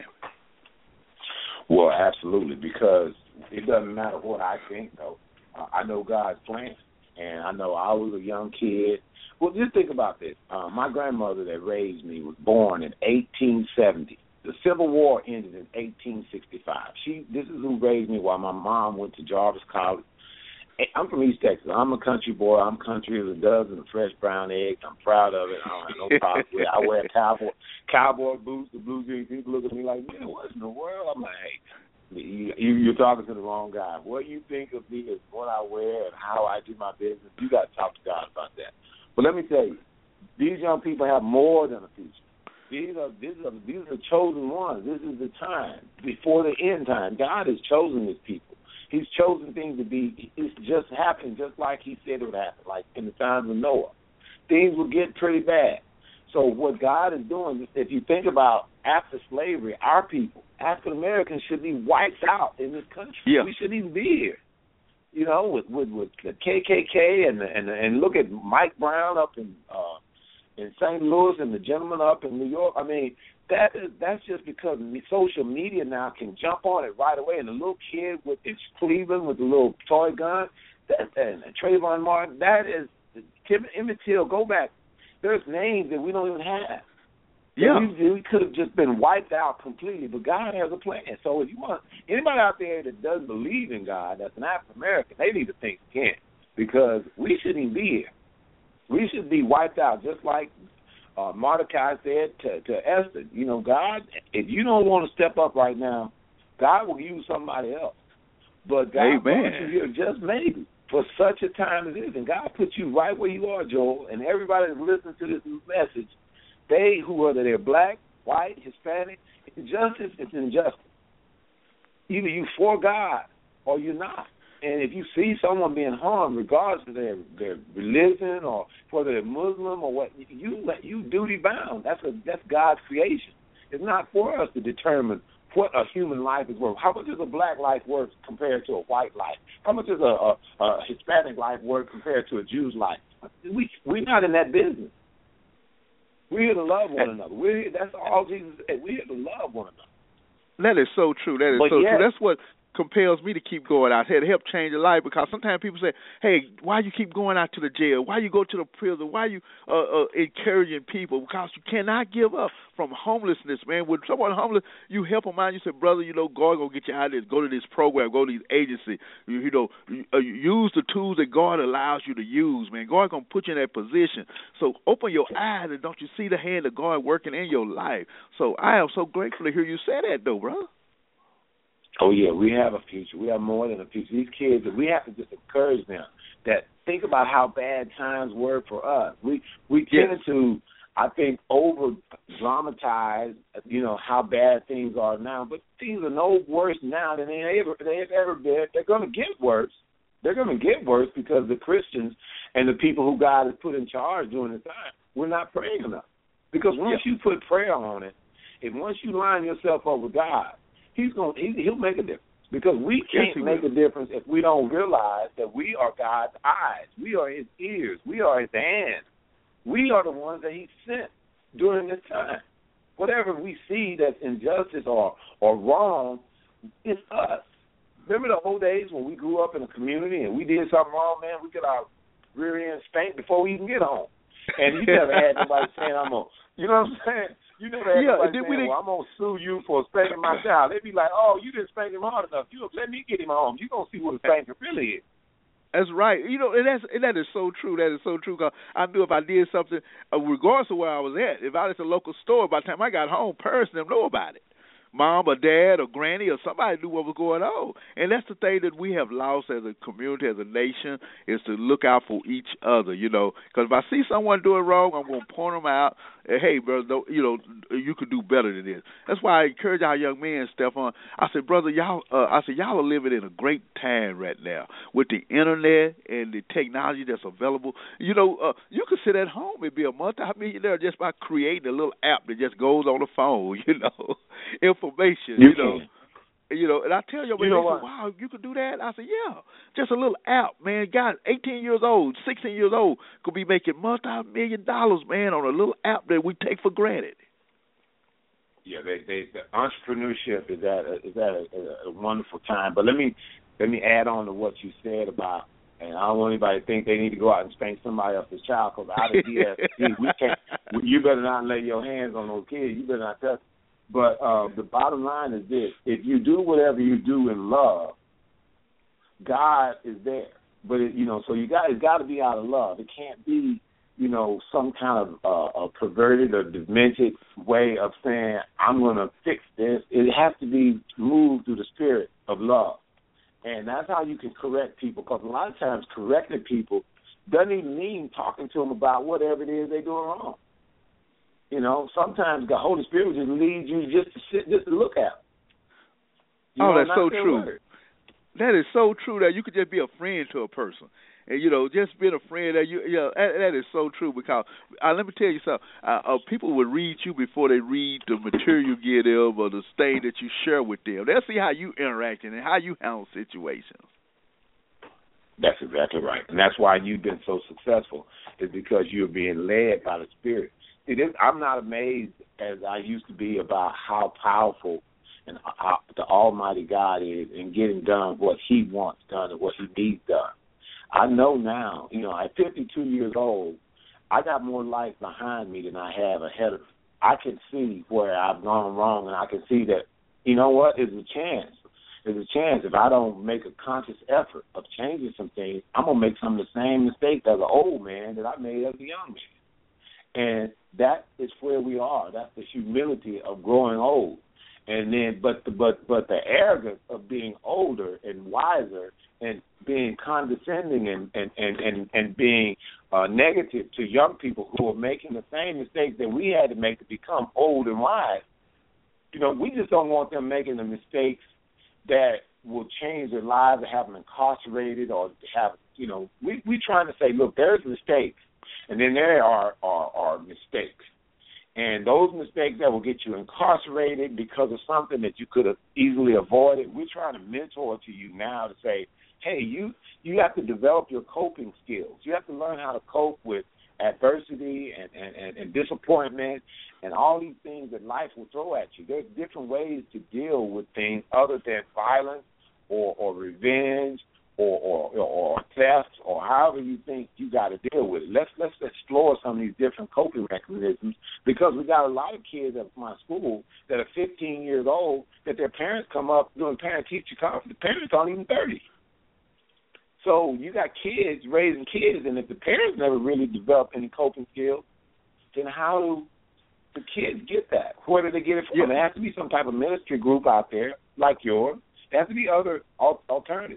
Well, absolutely, because it doesn't matter what I think, though. Uh, I know God's plan, and I know I was a young kid. Well, just think about this. Uh, my grandmother that raised me was born in eighteen seventy. The Civil War ended in eighteen sixty-five. She, this is who raised me while my mom went to Jarvis College. I'm from East Texas. I'm a country boy. I'm country as a dozen of fresh brown eggs. I'm proud of it. I don't have no problem with it. I wear cowboy cowboy boots, the blue jeans. People look at me like, man, what in the world? I'm like, hey. You, you're talking to the wrong guy. What you think of me is what I wear and how I do my business. You got to talk to God about that. But let me tell you, these young people have more than a future. These are these are these are the chosen ones. This is the time before the end time. God has chosen His people. He's chosen things to be. It's just happening, just like He said it would happen. Like in the times of Noah, things will get pretty bad. So what God is doing, if you think about after slavery, our people, African Americans, should be wiped out in this country. Yeah. We shouldn't even be here. You know, with with, with the K K K and and and look at Mike Brown up in uh, in Saint Louis and the gentleman up in New York. I mean, that is that's just because social media now can jump on it right away. And the little kid with it's Cleveland with the little toy gun, that and Trayvon Martin, that is Tim Emmett Till. Go back. There's names that we don't even have. Yeah, we, we could have just been wiped out completely, but God has a plan. So if you want anybody out there that doesn't believe in God, that's an African American, they need to think again, because we shouldn't even be here. We should be wiped out, just like uh, Mordecai said to, to Esther. You know, God, if you don't want to step up right now, God will use somebody else. But God put you here just maybe for such a time as this, and God put you right where you are, Joel, and everybody that's listening to this message. They, who whether they're black, white, Hispanic, injustice is injustice. Either you for God or you're not. And if you see someone being harmed, regardless of their, their religion or whether they're Muslim or what, you let you duty bound. That's a that's God's creation. It's not for us to determine what a human life is worth. How much is a black life worth compared to a white life? How much is a, a, a Hispanic life worth compared to a Jew's life? We we're not in that business. We're here to love one another. We're here, that's all Jesus said. We're here to love one another. That is so true. That is but so yes, true. That's what compels me to keep going out here to help change your life, because sometimes people say, hey, why you keep going out to the jail? Why you go to the prison? Why you uh, uh, encouraging people? Because you cannot give up from homelessness, man. When someone homeless, you help them out. You say, brother, you know, God going to get you out of this. Go to this program. Go to these agencies. You, you know, you, uh, you use the tools that God allows you to use, man. God going to put you in that position. So open your eyes and don't you see the hand of God working in your life. So I am so grateful to hear you say that, though, brother. Oh, yeah, we have a future. We have more than a future. These kids, we have to just encourage them that think about how bad times were for us. We we tend yes. to, I think, over-dramatize, you know, how bad things are now. But things are no worse now than they ever they've ever been. They're going to get worse. They're going to get worse because the Christians and the people who God has put in charge during this time, we're not praying enough. Because once yeah. you put prayer on it, and once you line yourself up with God, He's going. He, he'll make a difference, because we can't yes, make will. a difference if we don't realize that we are God's eyes, we are His ears, we are His hands, we are the ones that He sent during this time. Whatever we see that's injustice or or wrong, it's us. Remember the old days when we grew up in a community and we did something wrong, man? We get our rear end spanked before we even get home, and you never had nobody saying I'm gonna. You know what I'm saying? You never had yeah, nobody saying, well, I'm going to sue you for spanking my child. They'd be like, oh, you didn't spank him hard enough. You let me get him home. You're going to see what a spanking really is. That's right. You know, and, that's, and that is so true. That is so true, because I knew if I did something, uh, regardless of where I was at, if I was at a local store, by the time I got home, parents didn't know about it. Mom or dad or granny or somebody knew what was going on. And that's the thing that we have lost as a community, as a nation, is to look out for each other, you know. Because if I see someone doing wrong, I'm going to point them out. And, hey, brother, you know, you could do better than this. That's why I encourage our young men, Stephon. I said, brother, y'all, uh, I said, y'all are living in a great time right now with the internet and the technology that's available. You know, uh, you could sit at home and be a multi-millionaire just by creating a little app that just goes on the phone, you know. Information, you, you know, you know, and I tell you, you know they say, wow, you could do that. I said, yeah, just a little app, man. Guys, eighteen years old, sixteen years old, could be making multi-million dollars, man, on a little app that we take for granted. Yeah, they, they, the entrepreneurship is at a, is at a, a wonderful time. But let me let me add on to what you said about, and I don't want anybody to think they need to go out and spank somebody else's child, because out of D S C, we can't. You better not lay your hands on those kids. You better not touch them. But uh, the bottom line is this: if you do whatever you do in love, God is there. But it, you know, so you got it's got to be out of love. It can't be, you know, some kind of uh, a perverted or demented way of saying I'm going to fix this. It has to be moved through the spirit of love, and that's how you can correct people. Because a lot of times correcting people doesn't even mean talking to them about whatever it is they're doing wrong. You know, sometimes the Holy Spirit will just lead you just to sit, just to look at them. You oh, know, that's so true. Word. That is so true that you could just be a friend to a person. And, you know, just being a friend, that you, you know, that, that is so true, because uh, let me tell you something. Uh, uh, people will read you before they read the material you give them or the thing that you share with them. They'll see how you interact and how you handle situations. That's exactly right. And that's why you've been so successful, is because you're being led by the Spirit. See, this, I'm not amazed as I used to be about how powerful and how the Almighty God is in getting done what He wants done and what He needs done. I know now, you know, at fifty-two years old, I got more life behind me than I have ahead of me. I can see where I've gone wrong, and I can see that, you know what, there's a chance. There's a chance if I don't make a conscious effort of changing some things, I'm going to make some of the same mistakes as an old man that I made as a young man. And that is where we are. That's the humility of growing old. And then, but the, but but the arrogance of being older and wiser and being condescending and and and and, and being uh, negative to young people who are making the same mistakes that we had to make to become old and wise. You know, we just don't want them making the mistakes that will change their lives or have them incarcerated or have, you know, we we trying to say, look, there's mistakes. And then there are, are, are mistakes. And those mistakes that will get you incarcerated because of something that you could have easily avoided, we're trying to mentor to you now to say, hey, you, you have to develop your coping skills. You have to learn how to cope with adversity and, and, and, and disappointment and all these things that life will throw at you. There's different ways to deal with things other than violence or, or revenge or, or or theft or however you think you got to deal with it. Let's let's explore some of these different coping mechanisms, because we got a lot of kids at my school that are fifteen years old that their parents come up doing parent-teacher conference. The parents aren't even thirty. So you got kids raising kids, and if the parents never really develop any coping skills, then how do the kids get that? Where do they get it from? Yeah. There has to be some type of ministry group out there like yours. There has to be other alternatives.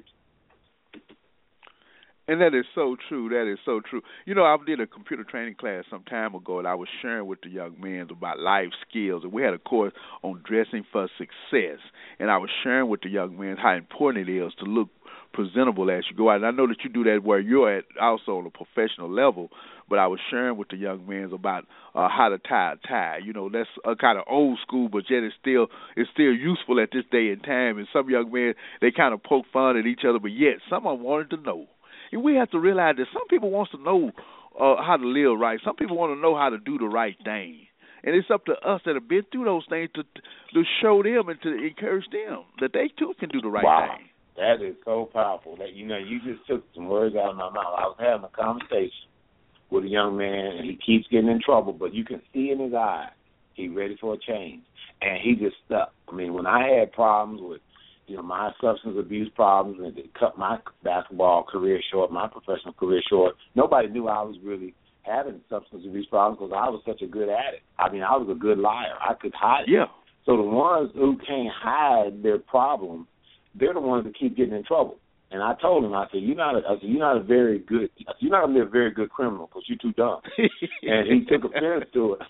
And that is so true. That is so true. You know, I did a computer training class some time ago, and I was sharing with the young men about life skills. And we had a course on dressing for success. And I was sharing with the young men how important it is to look presentable as you go out. And I know that you do that where you're at, also on a professional level. But I was sharing with the young men about uh, how to tie a tie. You know, that's a kind of old school, but yet it's still it's still useful at this day and time. And some young men, they kind of poke fun at each other, but yet someone wanted to know. And we have to realize that some people want to know uh, how to live right. Some people want to know how to do the right thing. And it's up to us that have been through those things to to show them and to encourage them that they, too, can do the right wow. thing. That is so powerful. That, you know, you just took some words out of my mouth. I was having a conversation with a young man, and he keeps getting in trouble, but you can see in his eyes he's ready for a change. And he just stuck. I mean, when I had problems with, you know, my substance abuse problems, and it cut my basketball career short, my professional career short, nobody knew I was really having substance abuse problems because I was such a good at it. I mean, I was a good liar. I could hide it. Yeah. So the ones who can't hide their problem, they're the ones that keep getting in trouble. And I told him, I said, you're not a, I said, you're not a very good, I said, you're not going to be a very good criminal because you're too dumb. And he took offense to it.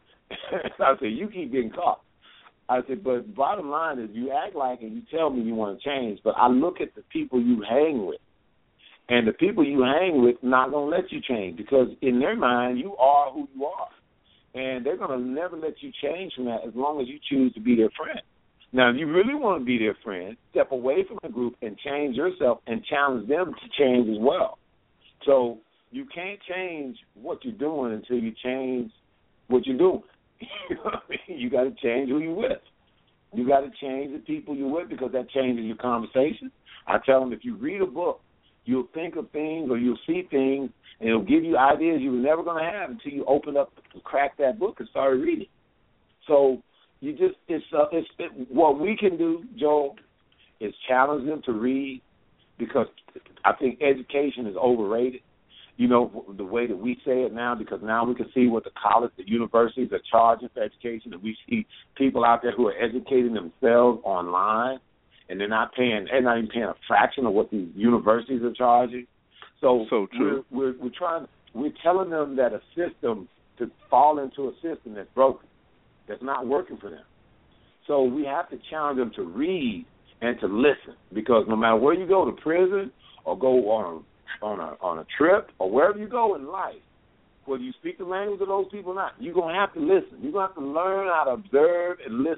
I said, you keep getting caught. I said, but bottom line is you act like and you tell me you want to change, but I look at the people you hang with, and the people you hang with not going to let you change because in their mind you are who you are, and they're going to never let you change from that as long as you choose to be their friend. Now, if you really want to be their friend, step away from the group and change yourself and challenge them to change as well. So you can't change what you're doing until you change what you're doing. You know what I mean? You got to change who you're with. You got to change the people you're with because that changes your conversation. I tell them if you read a book, you'll think of things or you'll see things, and it'll give you ideas you were never going to have until you open up, crack that book, and start reading. So you just it's uh, it's it, what we can do, Joel, is challenge them to read because I think education is overrated. You know, the way that we say it now, because now we can see what the college, the universities are charging for education, and we see people out there who are educating themselves online, and they're not paying, they're not even paying a fraction of what these universities are charging. So, so true. We're, we're, we're trying, we're telling them that a system, to fall into a system that's broken, that's not working for them. So we have to challenge them to read and to listen, because no matter where you go, to prison or go on on a on a trip or wherever you go in life, whether you speak the language of those people or not, you're going to have to listen. You're going to have to learn how to observe and listen.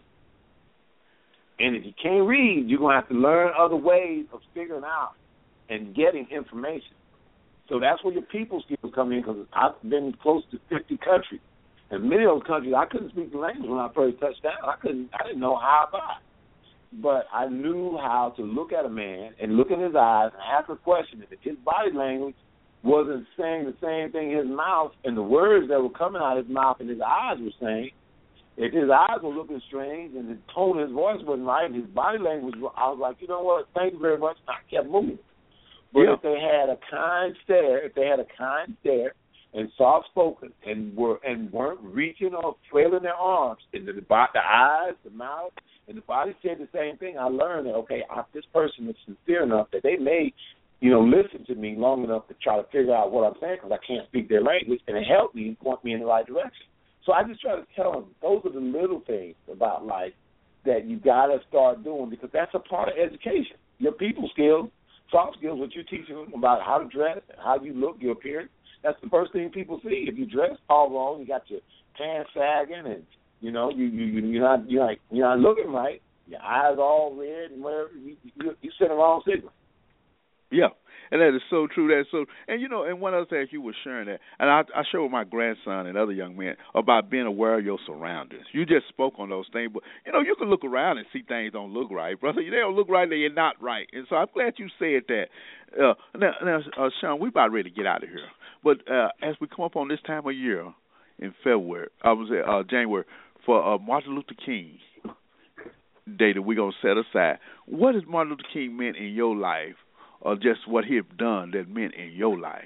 And if you can't read, you're going to have to learn other ways of figuring out and getting information. So that's where your people skills come in, because I've been close to fifty countries. And many of those countries, I couldn't speak the language when I first touched down. I couldn't. I didn't know how about. But I knew how to look at a man and look in his eyes and ask a question. If his body language wasn't saying the same thing his mouth, and the words that were coming out of his mouth and his eyes were saying, if his eyes were looking strange and the tone of his voice wasn't right and his body language, I was like, you know what, thank you very much. I kept moving. But yeah. if they had a kind stare, if they had a kind stare and soft-spoken and, were, and weren't reaching or flailing their arms, and the, the eyes, the mouth, and the body said the same thing, I learned that, okay, I, this person is sincere enough that they may, you know, listen to me long enough to try to figure out what I'm saying, because I can't speak their language, and it helped me and point me in the right direction. So I just try to tell them those are the little things about life that you got to start doing, because that's a part of education. Your people skills, soft skills, what you're teaching them about how to dress, how you look, your appearance, that's the first thing people see. If you dress all wrong, you got your pants sagging and, you know, you, you, you're not you're not, you're not looking right. Your eyes all red and whatever. You, you, you send a wrong signal. Yeah, And that is so true. That's so, and you know, and one other thing you were sharing that, and I, I share with my grandson and other young men about being aware of your surroundings. You just spoke on those things, but you know, you can look around and see things don't look right, brother. They don't look right, they're not right. And so I'm glad you said that. Uh, now, now uh, Sean, we about ready to get out of here, but uh, as we come up on this time of year in February, I was uh, January for uh, Martin Luther King Day that we're gonna set aside. What has Martin Luther King meant in your life? Or just what he have done that meant in your life?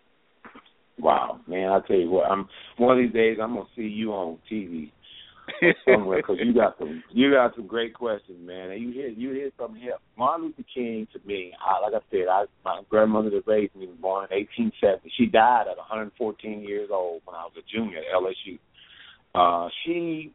Wow, man! I tell you what, I'm one of these days I'm gonna see you on T V somewhere because you got some you got some great questions, man. And you hear you hear something here. Martin Luther King to me, I, like I said, I, my grandmother that raised me was born in eighteen seventy. She died at one hundred fourteen years old when I was a junior at L S U. Uh, she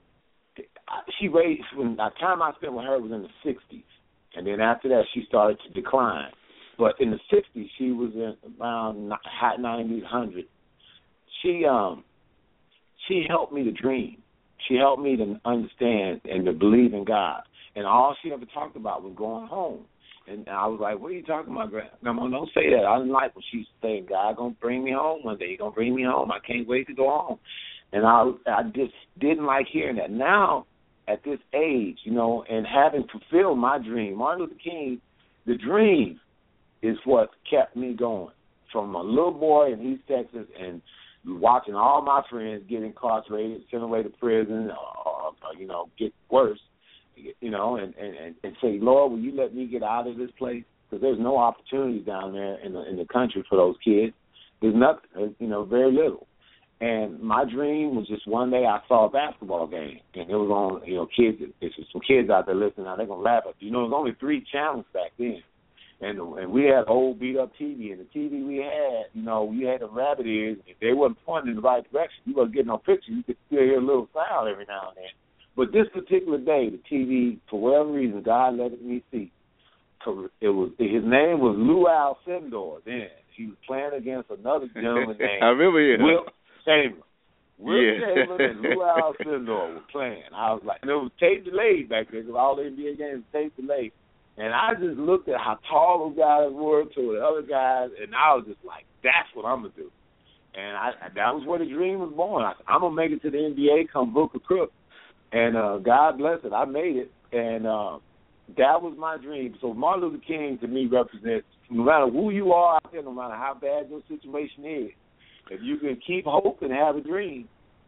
she raised when the time I spent with her was in the sixties. And then after that, she started to decline. But in the sixties, she was in around high nineties, one hundred. She um, she helped me to dream. She helped me to understand and to believe in God. And all she ever talked about was going home. And I was like, what are you talking about, Grandma? Don't say that. I didn't like when she said, God going to bring me home one day. He's going to bring me home. I can't wait to go home. And I, I just didn't like hearing that. Now, at this age, you know, and having fulfilled my dream, Martin Luther King, the dream is what kept me going. From a little boy in East Texas and watching all my friends get incarcerated, sent away to prison, or, or you know, get worse, you know, and, and, and say, Lord, will you let me get out of this place? Because there's no opportunities down there in the, in the country for those kids. There's nothing, you know, very little. And my dream was just one day I saw a basketball game, and it was on, you know, kids, there's some kids out there listening now, they're going to laugh at you. You know, there was only three channels back then. And and we had old beat-up T V, and the T V we had, you know, we had the rabbit ears. If they wasn't pointing in the right direction, you wasn't getting no picture. You could still hear a little sound every now and then. But this particular day, the T V, for whatever reason, God let me see. It was his name was Luau Sendor. Then he was playing against another gentleman named I remember him. Will Chamberlain. Will yeah. Chamberlain and Luau Sendor were playing. I was like, and it was tape delayed back then because all the N B A games were tape delayed. And I just looked at how tall those guys were to the other guys, and I was just like, that's what I'm going to do. And I, that was where the dream was born. I, I'm going to make it to the N B A come Booker Crook. And uh, God bless it, I made it. And uh, that was my dream. So Martin Luther King, to me, represents, no matter who you are out there, no matter how bad your situation is, if you can keep hope and have a dream,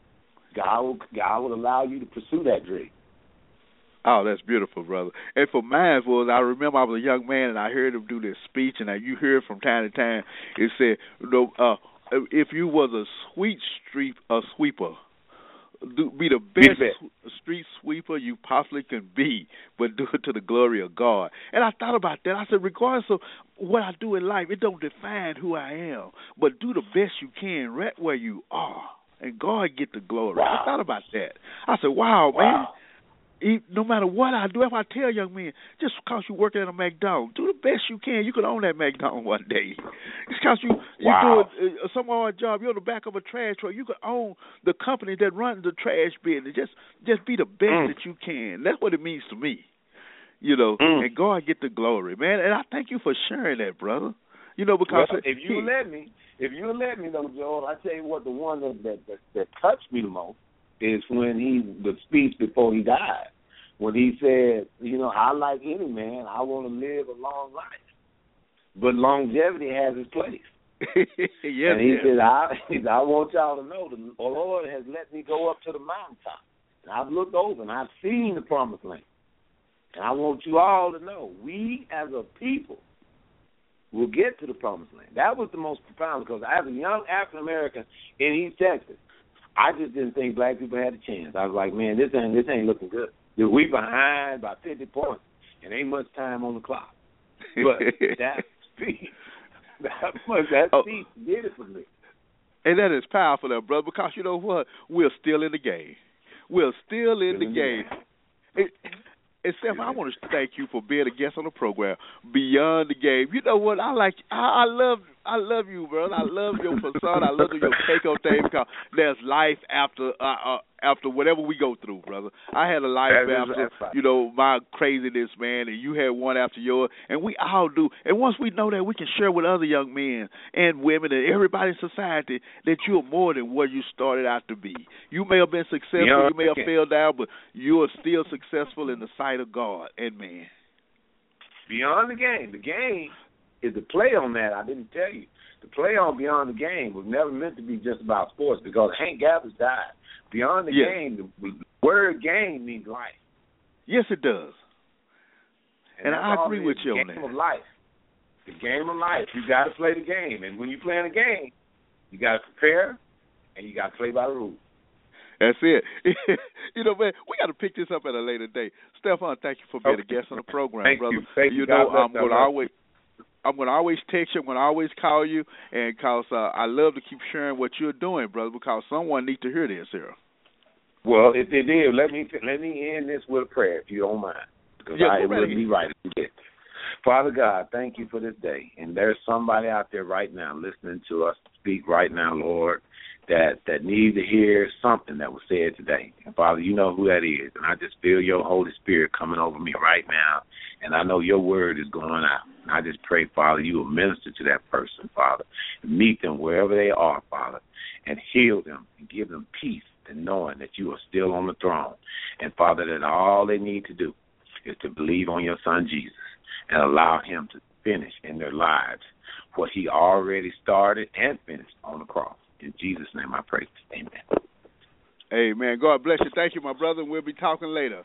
God will, God will allow you to pursue that dream. Oh, that's beautiful, brother. And for mine was, I remember I was a young man and I heard him do this speech, and I, you hear it from time to time. It said, you know, uh, if you was a sweet street a sweeper, do, be the best be the street sweeper you possibly can be, but do it to the glory of God. And I thought about that. I said, regardless of what I do in life, it don't define who I am, but do the best you can right where you are, and God get the glory. Wow. I thought about that. I said, wow, wow. man. No matter what I do, if I tell young men, just because you're working at a McDonald's, do the best you can. You could own that McDonald's one day. It's because you, you're wow. doing uh, some hard job. You're on the back of a trash truck. You could own the company that runs the trash business. Just just be the best mm. that you can. That's what it means to me. You know, mm. and God get the glory, man. And I thank you for sharing that, brother. You know, because well, if you he, let me, if you let me, though, Joel, I tell you what, the one that that, that that touched me the most is when he, the speech before he died, when he said, you know, I like any man, I want to live a long life, but longevity has its place. yes, and he yes. said, I, I want y'all to know the Lord has let me go up to the mountaintop. And I've looked over and I've seen the promised land. And I want you all to know, we as a people will get to the promised land. That was the most profound, because as a young African-American in East Texas, I just didn't think black people had a chance. I was like, man, this ain't this ain't looking good. We behind by fifty points, and ain't much time on the clock. But that speech, that much that speech oh. did it for me. And that is powerful, there, brother, because you know what? We're still in the game. We're still in the game. It, and Steph, I want to thank you for being a guest on the program, Beyond the Game. You know what? I like. I, I love I love you, brother. I love your facade. I love your take on things because there's life after uh, uh, after whatever we go through, brother. I had a life That is- after, that's right. you know, my craziness, man, and you had one after yours, and we all do. And once we know that, we can share with other young men and women and everybody in society that you're more than what you started out to be. You may have been successful, Yeah, you may have okay. failed down, but you are still successful in the sight of God and man. Beyond the game. The game is the play on that. I didn't tell you. The play on Beyond the Game was never meant to be just about sports because Hank Gathers died. Beyond the Yes. game, the word game means life. Yes, it does. And that's I all agree it with is, you the on game that. of life. The game of life. You got to play the game. And when you're playing a game, you got to prepare and you got to play by the rules. That's it. You know, man, we got to pick this up at a later date. Stephon, thank you for being Okay. a guest on the program, Thank brother. you. Thank you. know, God bless I'm you. going to always, I'm going to always text you. I'm going to always call you, and cause uh, I love to keep sharing what you're doing, brother, because someone needs to hear this here. Well, if they did, let me let me end this with a prayer, if you don't mind, because Yeah, I, go it right wouldn't be ahead. right if you did. Father God, thank you for this day. And there's somebody out there right now listening to us speak right now, Lord, that, that needs to hear something that was said today. And, Father, you know who that is. And I just feel your Holy Spirit coming over me right now. And I know your word is going out. And I just pray, Father, you will minister to that person, Father. Meet them wherever they are, Father, and heal them and give them peace and knowing that you are still on the throne. And, Father, that all they need to do is to believe on your Son, Jesus, and allow him to finish in their lives what he already started and finished on the cross. In Jesus' name I pray. Amen. Amen. God bless you. Thank you, my brother. We'll be talking later.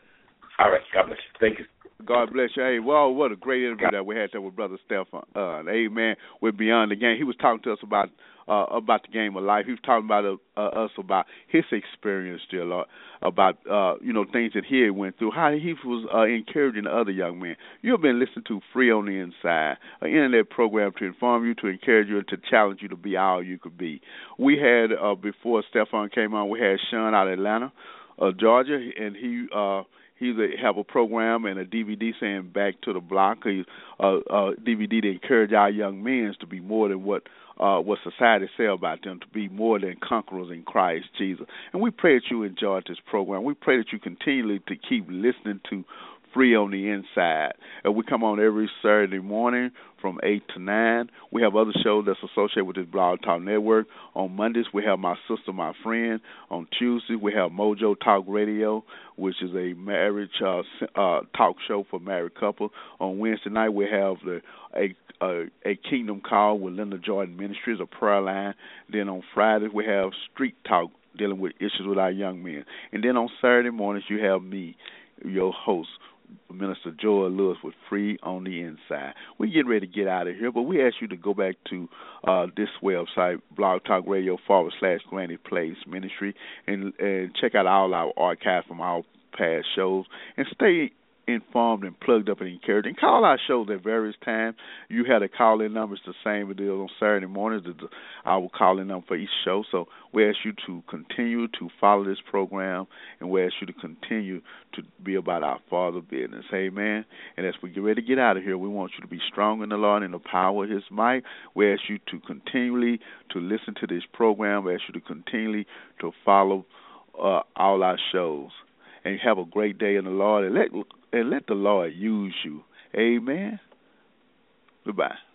All right. God bless you. Thank you. God bless you. Hey, well, what a great interview that we had there with Brother Stephon. Uh, amen. With Beyond the Game, he was talking to us about uh, about the game of life. He was talking about uh, uh, us about his experience still, uh, about uh, you know things that he had went through, how he was uh, encouraging other young men. You've been listening to Free on the Inside, an internet program to inform you, to encourage you, and to challenge you to be all you could be. We had uh, before Stephon came on, we had Sean out of Atlanta, uh, Georgia, and he. Uh, He have a program and a D V D saying "Back to the Block," a uh, uh, D V D to encourage our young men to be more than what uh, what society say about them, to be more than conquerors in Christ Jesus. And we pray that you enjoyed this program. We pray that you continually to keep listening to Free on the Inside. Uh, we come on every Saturday morning from eight to nine. We have other shows that's associated with this Blog Talk Network. On Mondays, we have My Sister, My Friend. On Tuesdays, we have Mojo Talk Radio, which is a marriage uh, uh, talk show for married couples. On Wednesday night, we have the a, a, a Kingdom Call with Linda Jordan Ministries, a prayer line. Then on Fridays, we have Street Talk, dealing with issues with our young men. And then on Saturday mornings, you have me, your host, Minister Joel Lewis, with Free on the Inside. We're getting ready to get out of here, but we ask you to go back to uh, this website, Blog Talk Radio forward slash Granny Place Ministry, and, and check out all our archive from our past shows, and stay informed and plugged up and encouraged. And call our shows at various times. You had a call-in number. It's the same as it is on Saturday mornings. It's our call-in number for each show. So we ask you to continue to follow this program, and we ask you to continue to be about our Father business. Amen. And as we get ready to get out of here, we want you to be strong in the Lord and the power of his might. We ask you to continually to listen to this program. We ask you to continually to follow uh, all our shows. And have a great day in the Lord, and let and let the Lord use you. Amen. Goodbye.